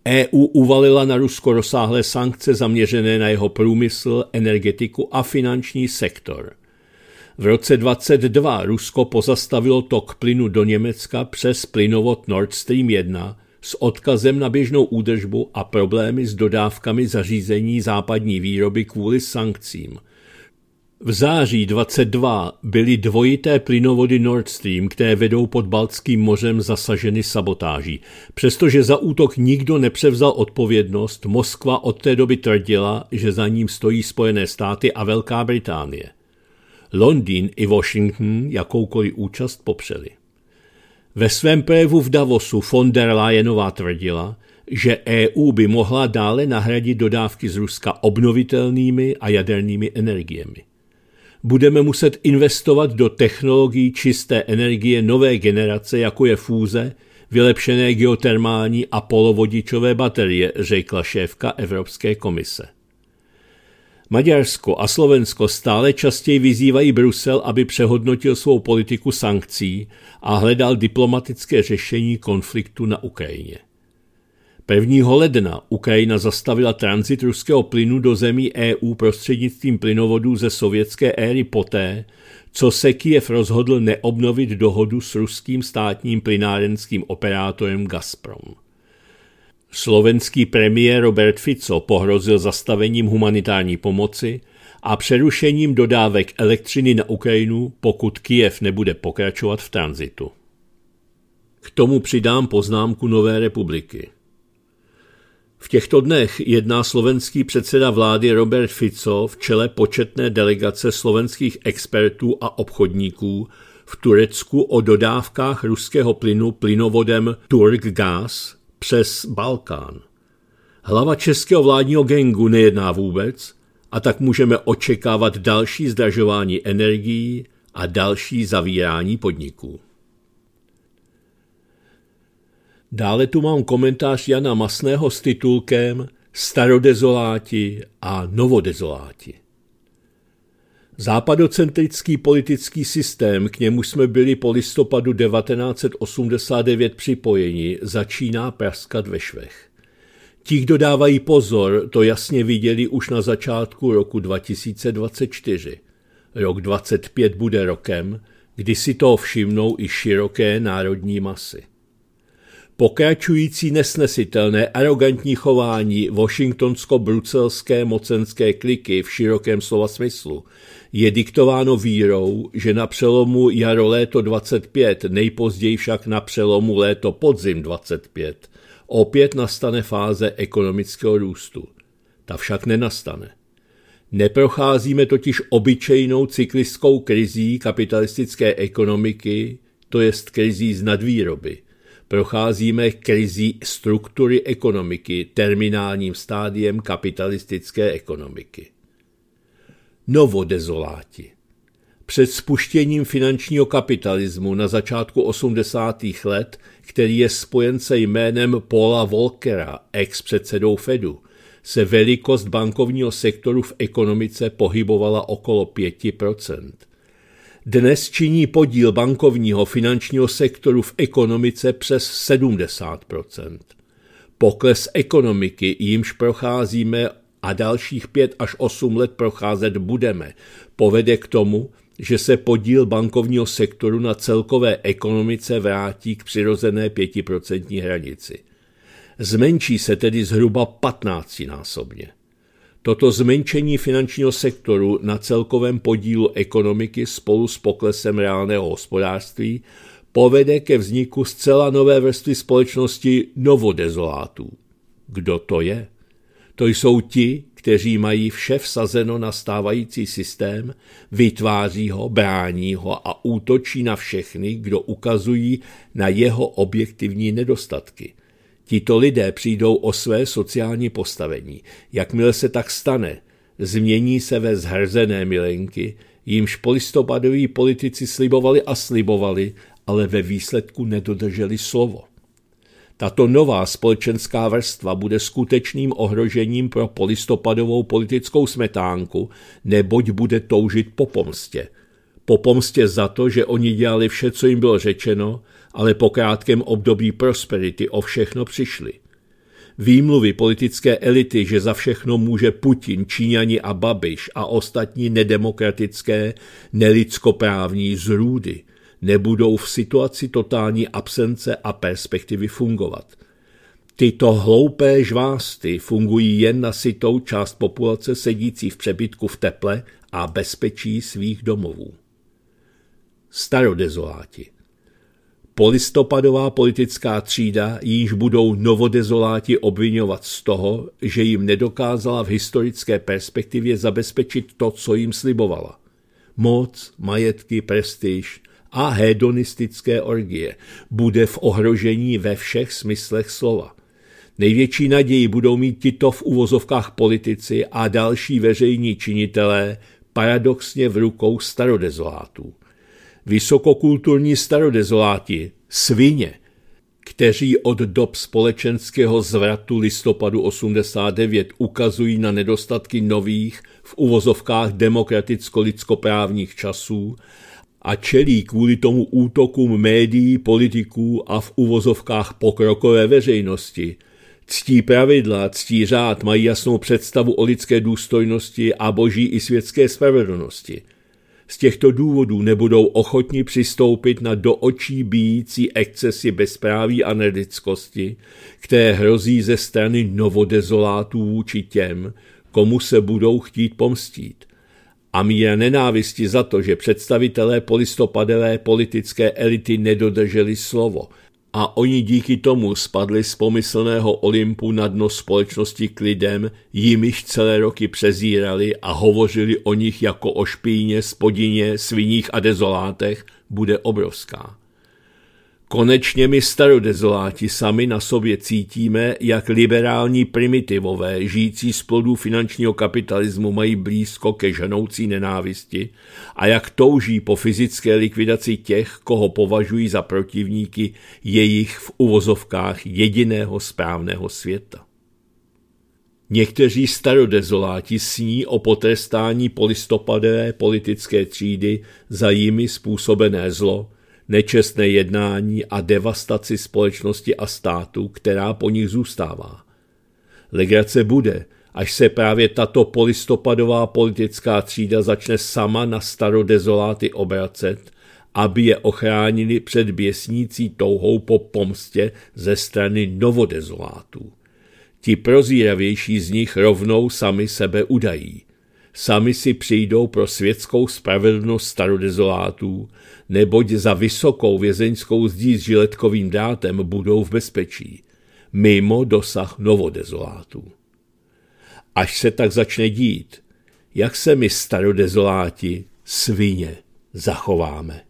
E U uvalila na Rusko rozsáhlé sankce zaměřené na jeho průmysl, energetiku a finanční sektor. V roce dvacet dva Rusko pozastavilo tok plynu do Německa přes plynovod Nord Stream jedna s odkazem na běžnou údržbu a problémy s dodávkami zařízení západní výroby kvůli sankcím. V září dvacet dva byly dvojité plynovody Nord Stream, které vedou pod Baltským mořem, zasaženy sabotáží. Přestože za útok nikdo nepřevzal odpovědnost, Moskva od té doby tvrdila, že za ním stojí Spojené státy a Velká Británie. Londýn i Washington jakoukoliv účast popřeli. Ve svém projevu v Davosu von der Leyenová tvrdila, že E U by mohla dále nahradit dodávky z Ruska obnovitelnými a jadernými energiemi. Budeme muset investovat do technologií čisté energie nové generace, jako je fúze, vylepšené geotermální a polovodičové baterie, řekla šéfka Evropské komise. Maďarsko a Slovensko stále častěji vyzývají Brusel, aby přehodnotil svou politiku sankcí a hledal diplomatické řešení konfliktu na Ukrajině. prvního ledna Ukrajina zastavila tranzit ruského plynu do zemí E U prostřednictvím plynovodů ze sovětské éry poté, co se Kyjev rozhodl neobnovit dohodu s ruským státním plynárenským operátorem Gazprom. Slovenský premiér Robert Fico pohrozil zastavením humanitární pomoci a přerušením dodávek elektřiny na Ukrajinu, pokud Kyjev nebude pokračovat v tranzitu. K tomu přidám poznámku Nové republiky. V těchto dnech jedná slovenský předseda vlády Robert Fico v čele početné delegace slovenských expertů a obchodníků v Turecku o dodávkách ruského plynu plynovodem Turkgas přes Balkán. Hlava českého vládního gangu nejedná vůbec, a tak můžeme očekávat další zdražování energií a další zavírání podniků. Dále tu mám komentář Jana Masného s titulkem Starodezoláti a novodezoláti. Západocentrický politický systém, k němu jsme byli po listopadu devatenáct set osmdesát devět připojeni, začíná praskat ve švech. Ti, kdo dávají pozor, to jasně viděli už na začátku roku dva tisíce dvacet čtyři. Rok dvacet pět bude rokem, kdy si toho všimnou i široké národní masy. Pokračující nesnesitelné arrogantní chování washingtonsko-bruselské mocenské kliky v širokém slova smyslu je diktováno vírou, že na přelomu jaro-léto dvacet pět, nejpozději však na přelomu léto-podzim dvacet pět, opět nastane fáze ekonomického růstu. Ta však nenastane. Neprocházíme totiž obyčejnou cyklickou krizí kapitalistické ekonomiky, to jest krizí z nadvýroby. Procházíme krizí struktury ekonomiky, terminálním stádiem kapitalistické ekonomiky. Novodezoláti. Před spuštěním finančního kapitalismu na začátku osmdesátých let, který je spojen se jménem Paula Volckera, ex-předsedou Fedu, se velikost bankovního sektoru v ekonomice pohybovala okolo pět procent. Dnes činí podíl bankovního finančního sektoru v ekonomice přes sedmdesát procent. Pokles ekonomiky, jímž procházíme a dalších pět až osm let procházet budeme, povede k tomu, že se podíl bankovního sektoru na celkové ekonomice vrátí k přirozené pětiprocentní hranici. Zmenší se tedy zhruba patnáctinásobně. Toto zmenšení finančního sektoru na celkovém podílu ekonomiky spolu s poklesem reálného hospodářství povede ke vzniku zcela nové vrstvy společnosti novodezolátů. Kdo to je? To jsou ti, kteří mají vše vsazeno na stávající systém, vytváří ho, brání ho a útočí na všechny, kdo ukazují na jeho objektivní nedostatky. Tito lidé přijdou o své sociální postavení. Jakmile se tak stane, změní se ve zhrzené milenky, jimž polistopadoví politici slibovali a slibovali, ale ve výsledku nedodrželi slovo. Tato nová společenská vrstva bude skutečným ohrožením pro polistopadovou politickou smetánku, neboť bude toužit po pomstě. Po pomstě za to, že oni dělali vše, co jim bylo řečeno, ale po krátkém období prosperity o všechno přišli. Výmluvy politické elity, že za všechno může Putin, Číňani a Babiš a ostatní nedemokratické, nelidskoprávní zrůdy, nebudou v situaci totální absence a perspektivy fungovat. Tyto hloupé žvásty fungují jen na sytou část populace sedící v přebytku v teple a bezpečí svých domovů. Starodezoláti. Polistopadová politická třída, jíž budou novodezoláti obvinovat z toho, že jim nedokázala v historické perspektivě zabezpečit to, co jim slibovala. Moc, majetky, prestiž a hedonistické orgie bude v ohrožení ve všech smyslech slova. Největší naději budou mít tito v uvozovkách politici a další veřejní činitelé paradoxně v rukou starodezolátů. Vysokokulturní starodezoláti, svině, kteří od dob společenského zvratu listopadu osmdesát devět ukazují na nedostatky nových v uvozovkách demokraticko-lidskoprávních časů a čelí kvůli tomu útokům médií, politiků a v uvozovkách pokrokové veřejnosti, ctí pravidla, ctí řád, mají jasnou představu o lidské důstojnosti a boží i světské spravedlnosti. Z těchto důvodů nebudou ochotni přistoupit na do očí bijící excesy bezpráví a nelidskosti, které hrozí ze strany novodezolátů vůči těm, komu se budou chtít pomstít. A míra nenávisti za to, že představitelé polistopadové politické elity nedodrželi slovo a oni díky tomu spadli z pomyslného Olympu na dno společnosti k lidem, jimiž celé roky přezírali a hovořili o nich jako o špíně, spodině, sviních a dezolátech, bude obrovská. Konečně my starodezoláti sami na sobě cítíme, jak liberální primitivové, žijící z plodů finančního kapitalismu, mají blízko ke žanoucí nenávisti a jak touží po fyzické likvidaci těch, koho považují za protivníky jejich v uvozovkách jediného správného světa. Někteří starodezoláti sní o potrestání polistopadové politické třídy za jimi způsobené zlo, nečestné jednání a devastaci společnosti a státu, která po nich zůstává. Legrace bude, až se právě tato polistopadová politická třída začne sama na starodezoláty obracet, aby je ochránili před běsnící touhou po pomstě ze strany novodezolátů. Ti prozíravější z nich rovnou sami sebe udají. Sami si přijdou pro světskou spravedlnost starodezolátů, neboť za vysokou vězeňskou zdí s žiletkovým drátem budou v bezpečí, mimo dosah novodezolátů. Až se tak začne dít, jak se my starodezoláti, svině, zachováme.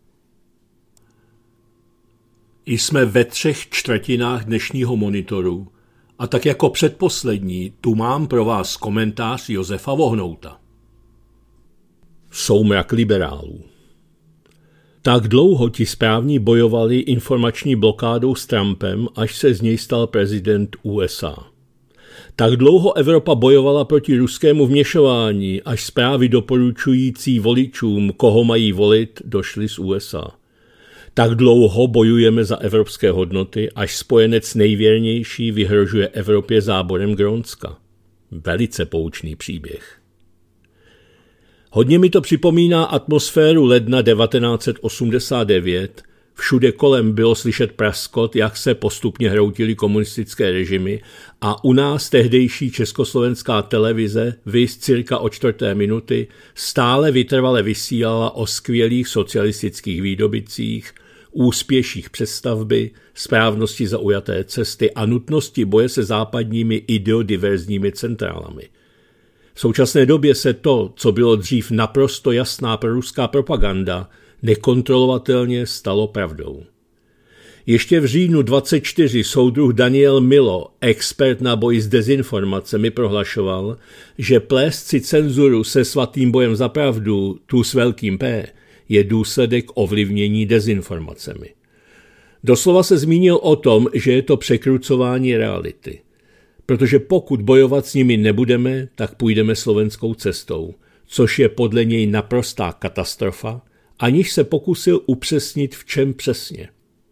Jsme ve třech čtvrtinách dnešního monitoru a tak jako předposlední tu mám pro vás komentář Josefa Vohnouta. Soumrak liberálů. Tak dlouho ti správní bojovali informační blokádou s Trumpem, až se z něj stal prezident U S A. Tak dlouho Evropa bojovala proti ruskému vměšování, až zprávy doporučující voličům, koho mají volit, došly z U S A. Tak dlouho bojujeme za evropské hodnoty, až spojenec nejvěrnější vyhrožuje Evropě záborem Grónska. Velice poučný příběh. Hodně mi to připomíná atmosféru ledna devatenáct set osmdesát devět. Všude kolem bylo slyšet praskot, jak se postupně hroutily komunistické režimy a u nás tehdejší československá televize, viz cirka o čtvrté minuty, stále vytrvale vysílala o skvělých socialistických výdobytcích, úspěších přestavby, správnosti zaujaté cesty a nutnosti boje se západními ideodiverzními centrálami. V současné době se to, co bylo dřív naprosto jasná proruská propaganda, nekontrolovatelně stalo pravdou. Ještě v říjnu dvacet čtyři soudruh Daniel Milo, expert na boj s dezinformacemi, prohlašoval, že plést si cenzuru se svatým bojem za pravdu, tu s velkým P, je důsledek ovlivnění dezinformacemi. Doslova se zmínil o tom, že je to překrucování reality. Protože pokud bojovat s nimi nebudeme, tak půjdeme slovenskou cestou, což je podle něj naprostá katastrofa, aniž se pokusil upřesnit, v čem přesně.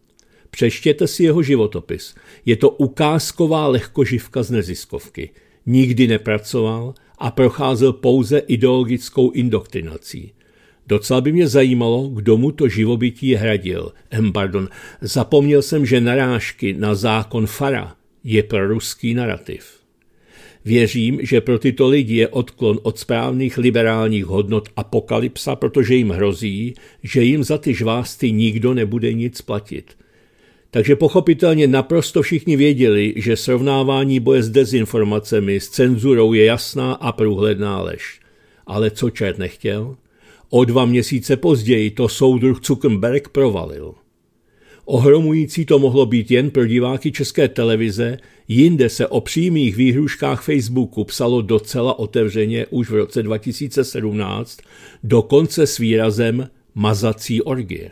Přečtěte si jeho životopis. Je to ukázková lehkoživka z neziskovky. Nikdy nepracoval a procházel pouze ideologickou indoktrinací. Docela by mě zajímalo, kdo mu to živobytí hradil. Ehm, pardon, zapomněl jsem, že narážky na zákon Fara je pro ruský narrativ. Věřím, že pro tyto lidi je odklon od správných liberálních hodnot apokalypsa, protože jim hrozí, že jim za ty žvásty nikdo nebude nic platit. Takže pochopitelně naprosto všichni věděli, že srovnávání boje s dezinformacemi, s cenzurou je jasná a průhledná lež. Ale co čert nechtěl? O dva měsíce později to soudruh Zuckerberg provalil. Ohromující to mohlo být jen pro diváky České televize, jinde se o přímých výhruškách Facebooku psalo docela otevřeně už v roce dva tisíce sedmnáct, dokonce s výrazem mazací orgie.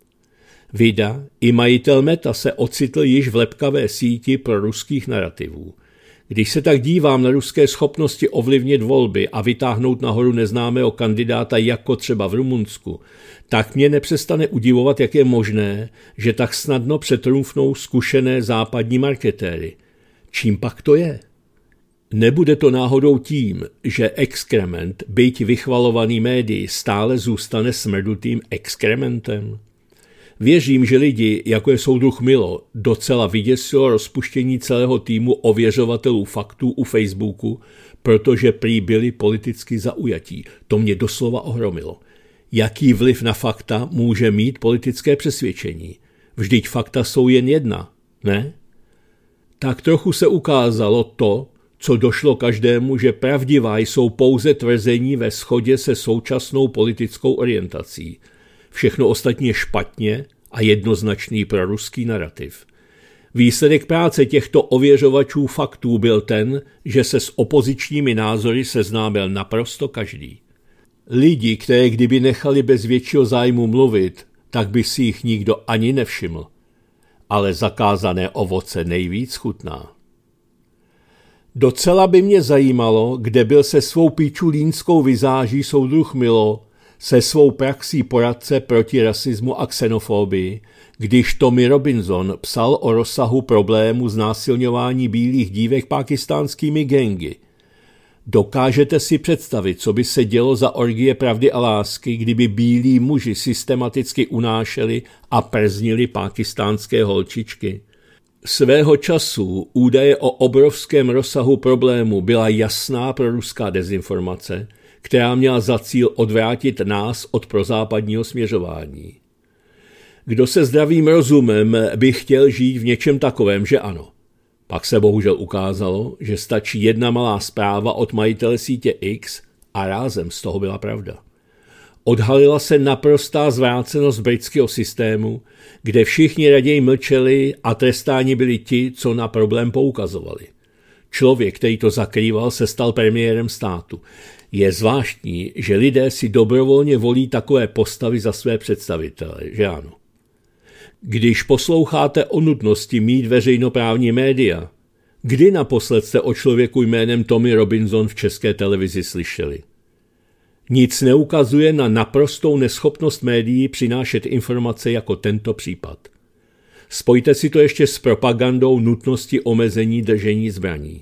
Vida i majitel Meta se ocitl již v lepkavé síti pro ruských narrativů. Když se tak dívám na ruské schopnosti ovlivnit volby a vytáhnout nahoru neznámého kandidáta jako třeba v Rumunsku, tak mě nepřestane udivovat, jak je možné, že tak snadno přetrumfnou zkušené západní marketéry. Čím pak to je? Nebude to náhodou tím, že exkrement, byť vychvalovaný médií, stále zůstane smrdutým exkrementem? Věřím, že lidi, jako je soudruh Milo, docela vyděsilo rozpuštění celého týmu ověřovatelů faktů u Facebooku, protože prý byli politicky zaujatí. To mě doslova ohromilo. Jaký vliv na fakta může mít politické přesvědčení? Vždyť fakta jsou jen jedna, ne? Tak trochu se ukázalo to, co došlo každému, že pravdivá jsou pouze tvrzení ve shodě se současnou politickou orientací. Všechno ostatní je špatně a jednoznačný proruský narrativ. Výsledek práce těchto ověřovačů faktů byl ten, že se s opozičními názory seznámil naprosto každý. Lidi, které kdyby nechali bez většího zájmu mluvit, tak by si jich nikdo ani nevšiml. Ale zakázané ovoce nejvíc chutná. Docela by mě zajímalo, kde byl se svou pičulínskou vizáží soudruh Milo, se svou praxí poradce proti rasismu a xenofobii, když Tommy Robinson psal o rozsahu problému znásilňování bílých dívek pákistánskými gangy. Dokážete si představit, co by se dělo za orgie pravdy a lásky, kdyby bílí muži systematicky unášeli a prznili pákistánské holčičky? Svého času údaje o obrovském rozsahu problému byla jasná proruská dezinformace, která měla za cíl odvrátit nás od prozápadního směřování. Kdo se zdravým rozumem by chtěl žít v něčem takovém, že ano. Pak se bohužel ukázalo, že stačí jedna malá zpráva od majitele sítě X a rázem z toho byla pravda. Odhalila se naprostá zvrácenost britského systému, kde všichni raději mlčeli a trestáni byli ti, co na problém poukazovali. Člověk, který to zakrýval, se stal premiérem státu. Je zvláštní, že lidé si dobrovolně volí takové postavy za své představitele, že ano. Když posloucháte o nutnosti mít veřejnoprávní média, kdy naposled jste o člověku jménem Tommy Robinson v České televizi slyšeli? Nic neukazuje na naprostou neschopnost médií přinášet informace jako tento případ. Spojte si to ještě s propagandou nutnosti omezení držení zbraní.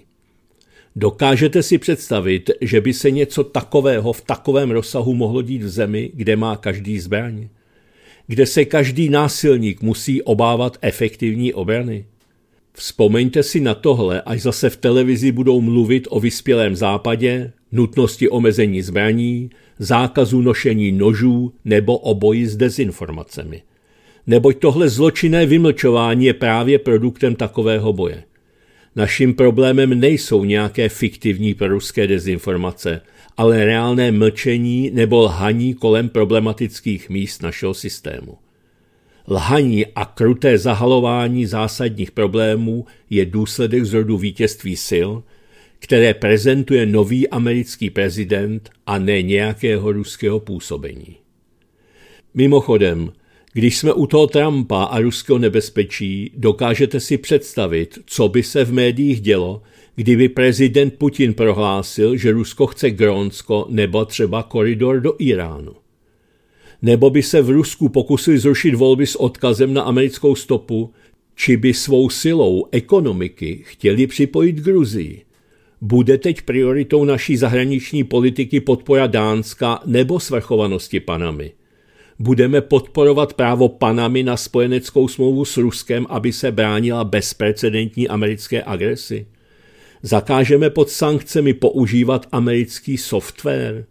Dokážete si představit, že by se něco takového v takovém rozsahu mohlo dít v zemi, kde má každý zbraň? Kde se každý násilník musí obávat efektivní obrany? Vzpomeňte si na tohle, až zase v televizi budou mluvit o vyspělém západě, nutnosti omezení zbraní, zákazu nošení nožů nebo o boji s dezinformacemi. Neboť tohle zločinné vymlčování je právě produktem takového boje. Naším problémem nejsou nějaké fiktivní proruské dezinformace, ale reálné mlčení nebo lhaní kolem problematických míst našeho systému. Lhaní a kruté zahalování zásadních problémů je důsledek zrodu vítězství sil, které prezentuje nový americký prezident a ne nějakého ruského působení. Mimochodem, když jsme u toho Trumpa a ruského nebezpečí, dokážete si představit, co by se v médiích dělo, kdyby prezident Putin prohlásil, že Rusko chce Grónsko nebo třeba koridor do Iránu. nebo by se v Rusku pokusili zrušit volby s odkazem na americkou stopu, či by svou silou ekonomiky chtěli připojit Gruzii. Bude teď prioritou naší zahraniční politiky podpora Dánska nebo svrchovanosti Panamy? Budeme podporovat právo Panamy na spojeneckou smlouvu s Ruskem, aby se bránila bezprecedentní americké agresi? Zakážeme pod sankcemi používat americký software?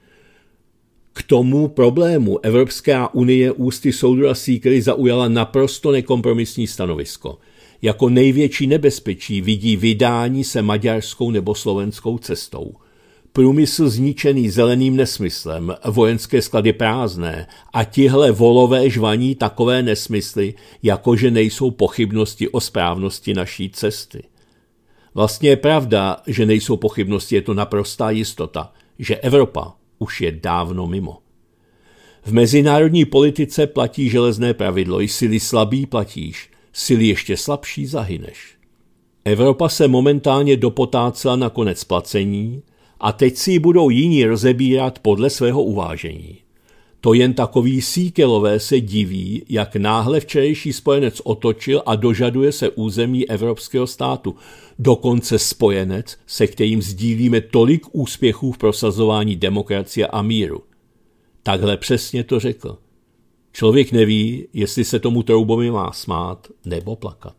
K tomu problému Evropská unie ústy Soudruha Síkely zaujala naprosto nekompromisní stanovisko. Jako největší nebezpečí vidí vydání se maďarskou nebo slovenskou cestou. Průmysl zničený zeleným nesmyslem, vojenské sklady prázdné a tihle volové žvaní takové nesmysly, jakože nejsou pochybnosti o správnosti naší cesty. Vlastně je pravda, že nejsou pochybnosti, je to naprostá jistota, že Evropa už je dávno mimo. V mezinárodní politice platí železné pravidlo, i sily slabý platíš, sily ještě slabší zahyneš. Evropa se momentálně dopotácela na konec placení a teď si ji budou jiní rozebírat podle svého uvážení. To jen takový Síkelové se diví, jak náhle včerejší spojenec otočil a dožaduje se území evropského státu, dokonce spojenec, se kterým sdílíme tolik úspěchů v prosazování demokracie a míru. Takhle přesně to řekl. Člověk neví, jestli se tomu Troubovi má smát nebo plakat.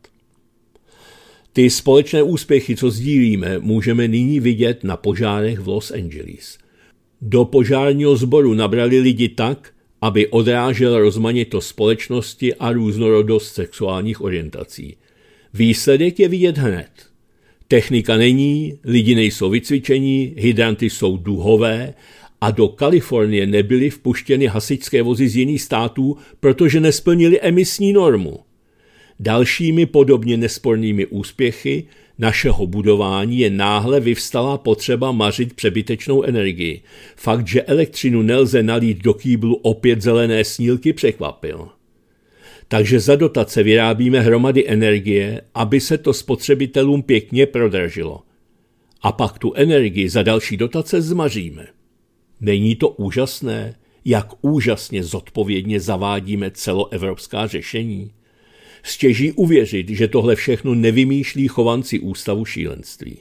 Ty společné úspěchy, co sdílíme, můžeme nyní vidět na požárech v Los Angeles. Do požárního sboru nabrali lidi tak, aby odrážel rozmanitost společnosti a různorodost sexuálních orientací. Výsledek je vidět hned. Technika není, lidi nejsou vycvičení, hydranty jsou duhové a do Kalifornie nebyly vpuštěny hasičské vozy z jiných států, protože nesplnili emisní normu. Dalšími podobně nespornými úspěchy našeho budování je náhle vyvstalá potřeba mařit přebytečnou energii. Fakt, že elektřinu nelze nalít do kýblu opět zelené snílky, překvapil. Takže za dotace vyrábíme hromady energie, aby se to spotřebitelům pěkně prodražilo. A pak tu energii za další dotace zmaříme. Není to úžasné, jak úžasně zodpovědně zavádíme celoevropská řešení? Stěží uvěřit, že tohle všechno nevymýšlí chovanci ústavu šílenství.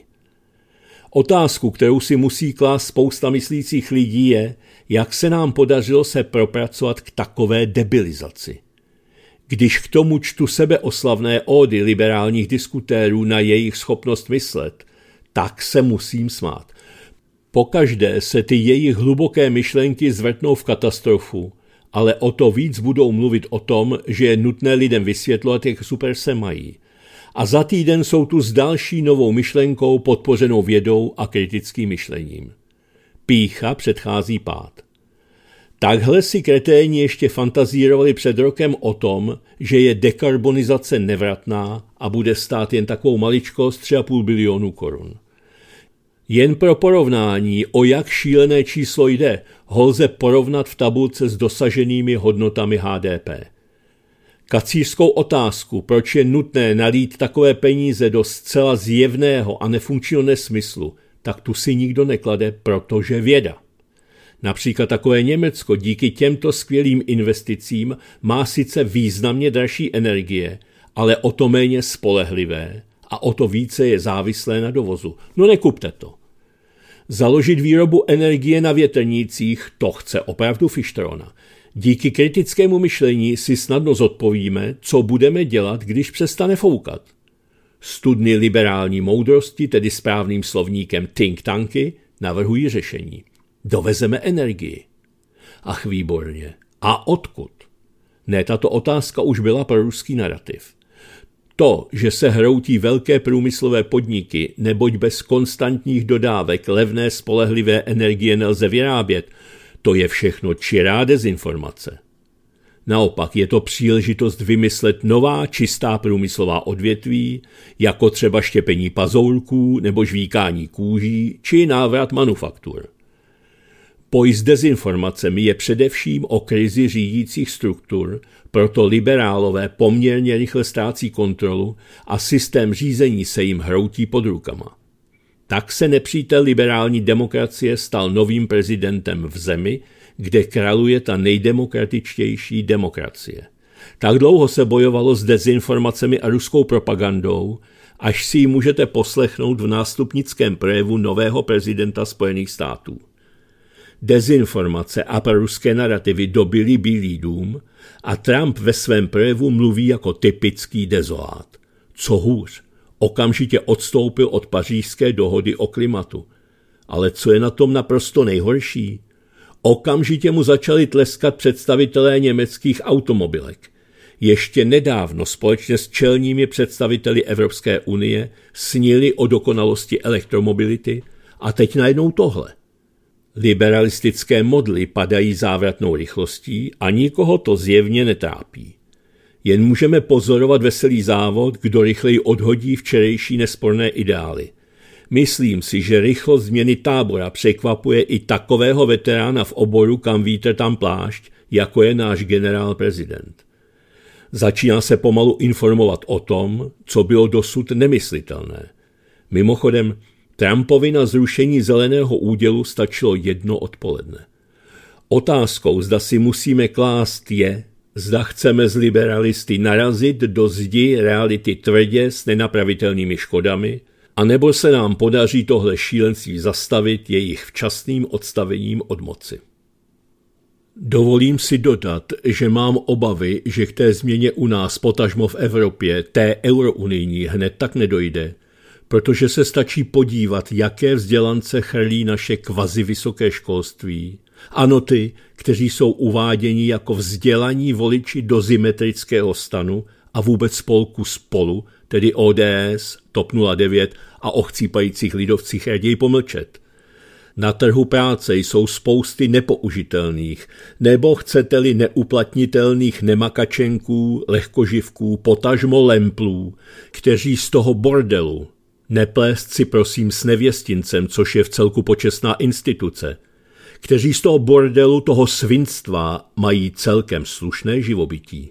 Otázku, kterou si musí klást spousta myslících lidí, je, jak se nám podařilo se propracovat k takové debilizaci. Když k tomu čtu sebeoslavné ódy liberálních diskutérů na jejich schopnost myslet, tak se musím smát. Pokaždé se ty jejich hluboké myšlenky zvrtnou v katastrofu, ale o to víc budou mluvit o tom, že je nutné lidem vysvětlovat, jak super se mají. A za týden jsou tu s další novou myšlenkou podpořenou vědou a kritickým myšlením. Pýcha předchází pád. Takhle si kreténi ještě fantazírovali před rokem o tom, že je dekarbonizace nevratná a bude stát jen takovou maličkost tři a půl bilionu korun. Jen pro porovnání, o jak šílené číslo jde, ho lze porovnat v tabulce s dosaženými hodnotami H D P. Kacířskou otázku, proč je nutné nalít takové peníze do zcela zjevného a nefunkčního nesmyslu, tak tu si nikdo neklade, protože věda. Například takové Německo díky těmto skvělým investicím má sice významně dražší energie, ale o to méně spolehlivé a o to více je závislé na dovozu. No nekupte to. Založit výrobu energie na větrnících, to chce opravdu fištrona. Díky kritickému myšlení si snadno zodpovíme, co budeme dělat, když přestane foukat. Studny liberální moudrosti, tedy správným slovníkem think tanky, navrhují řešení. Dovezeme energii. Ach, výborně. A odkud? Ne, tato otázka už byla pro ruský narativ. To, že se hroutí velké průmyslové podniky, neboť bez konstantních dodávek levné spolehlivé energie nelze vyrábět, to je všechno čirá dezinformace. Naopak je to příležitost vymyslet nová čistá průmyslová odvětví, jako třeba štěpení pazourků nebo žvíkání kůží či návrat manufaktur. Boj s dezinformacemi je především o krizi řídících struktur, proto liberálové poměrně rychle ztrácí kontrolu a systém řízení se jim hroutí pod rukama. Tak se nepřítel liberální demokracie stal novým prezidentem v zemi, kde králuje ta nejdemokratičtější demokracie. Tak dlouho se bojovalo s dezinformacemi a ruskou propagandou, až si ji můžete poslechnout v nástupnickém projevu nového prezidenta Spojených států. Dezinformace a proruské narrativy dobily Bílý dům a Trump ve svém projevu mluví jako typický dezolát. Co hůř, okamžitě odstoupil od pařížské dohody o klimatu. Ale co je na tom naprosto nejhorší? Okamžitě mu začali tleskat představitelé německých automobilek. Ještě nedávno společně s čelními představiteli Evropské unie snili o dokonalosti elektromobility a teď najednou tohle. Liberalistické modly padají závratnou rychlostí a nikoho to zjevně netrápí. Jen můžeme pozorovat veselý závod, kdo rychleji odhodí včerejší nesporné ideály. Myslím si, že rychlost změny tábora překvapuje i takového veterána v oboru kam vítr tam plášť, jako je náš generál prezident. Začíná se pomalu informovat o tom, co bylo dosud nemyslitelné. Mimochodem, Trumpovi na zrušení zeleného údělu stačilo jedno odpoledne. Otázkou, zda si musíme klást, je, zda chceme z liberalisty narazit do zdi reality tvrdě s nenapravitelnými škodami, anebo se nám podaří tohle šílenství zastavit jejich včasným odstavením od moci. Dovolím si dodat, že mám obavy, že k té změně u nás potažmo v Evropě, té eurounijní, hned tak nedojde, protože se stačí podívat, jaké vzdělance chrlí naše kvazi vysoké školství. Ano, ty, kteří jsou uváděni jako vzdělaní voliči dozimetrického stanu a vůbec spolku Spolu, tedy O D S, T O P nula devět a o chcípajících lidovcích raději pomlčet. Na trhu práce jsou spousty nepoužitelných, nebo chcete-li neuplatnitelných nemakačenků, lehkoživků, potažmo lemplů, kteří z toho bordelu, neplést si prosím s nevěstincem, což je v celku počestná instituce, kteří z toho bordelu, toho svinstva mají celkem slušné živobytí.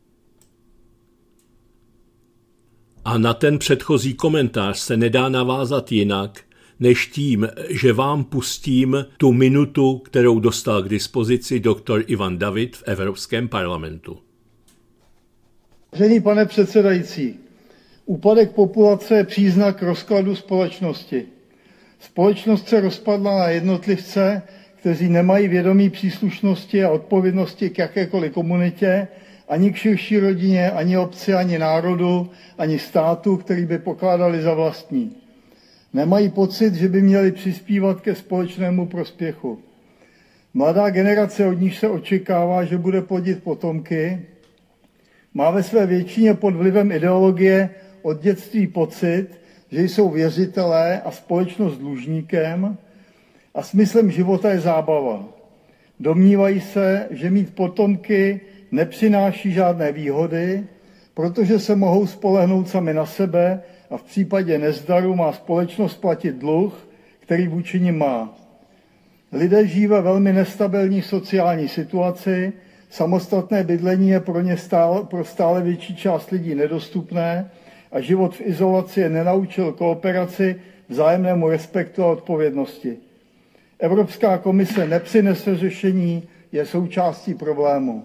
A na ten předchozí komentář se nedá navázat jinak, než tím, že vám pustím tu minutu, kterou dostal k dispozici doktor Ivan David v Evropském parlamentu. Vážený pane předsedající, úpadek populace je příznak rozkladu společnosti. Společnost se rozpadla na jednotlivce, kteří nemají vědomí příslušnosti a odpovědnosti k jakékoliv komunitě, ani k širší rodině, ani obci, ani národu, ani státu, který by pokládali za vlastní. Nemají pocit, že by měli přispívat ke společnému prospěchu. Mladá generace, od níž se očekává, že bude plodit potomky, má ve své většině pod vlivem ideologie od dětství pocit, že jsou věřitelé a společnost dlužníkem a smyslem života je zábava. Domnívají se, že mít potomky nepřináší žádné výhody, protože se mohou spolehnout sami na sebe a v případě nezdaru má společnost platit dluh, který vůči nim má. Lidé žijí ve velmi nestabilní sociální situaci, samostatné bydlení je pro ně stále, pro stále větší část lidí nedostupné a život v izolaci je nenaučil kooperaci, vzájemnému respektu a odpovědnosti. Evropská komise nepřinese řešení, je součástí problému.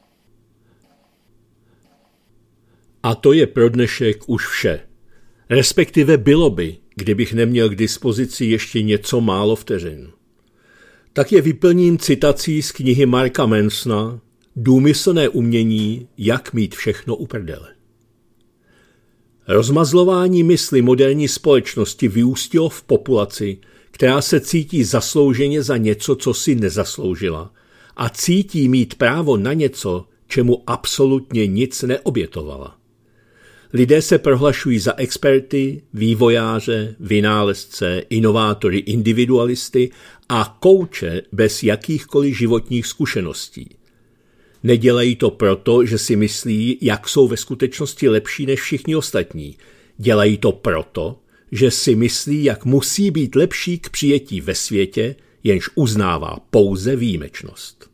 A to je pro dnešek už vše. Respektive bylo by, kdybych neměl k dispozici ještě něco málo vteřin. Tak je vyplním citací z knihy Marka Mansona Důmyslné umění, jak mít všechno u prdele. Rozmazlování mysli moderní společnosti vyústilo v populaci, která se cítí zaslouženě za něco, co si nezasloužila a cítí mít právo na něco, čemu absolutně nic neobětovala. Lidé se prohlašují za experty, vývojáře, vynálezce, inovátory, individualisty a kouče bez jakýchkoliv životních zkušeností. Nedělají to proto, že si myslí, jak jsou ve skutečnosti lepší než všichni ostatní. Dělají to proto, že si myslí, jak musí být lepší k přijetí ve světě, jenž uznává pouze výjimečnost.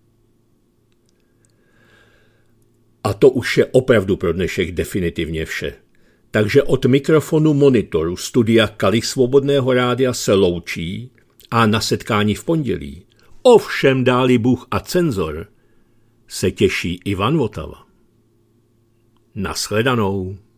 A to už je opravdu pro dnešek definitivně vše. Takže od mikrofonu monitoru studia Kalich Svobodného rádia se loučí a na setkání v pondělí Ovšem dáli Bůh a cenzor se těší Ivan Votava. Nashledanou.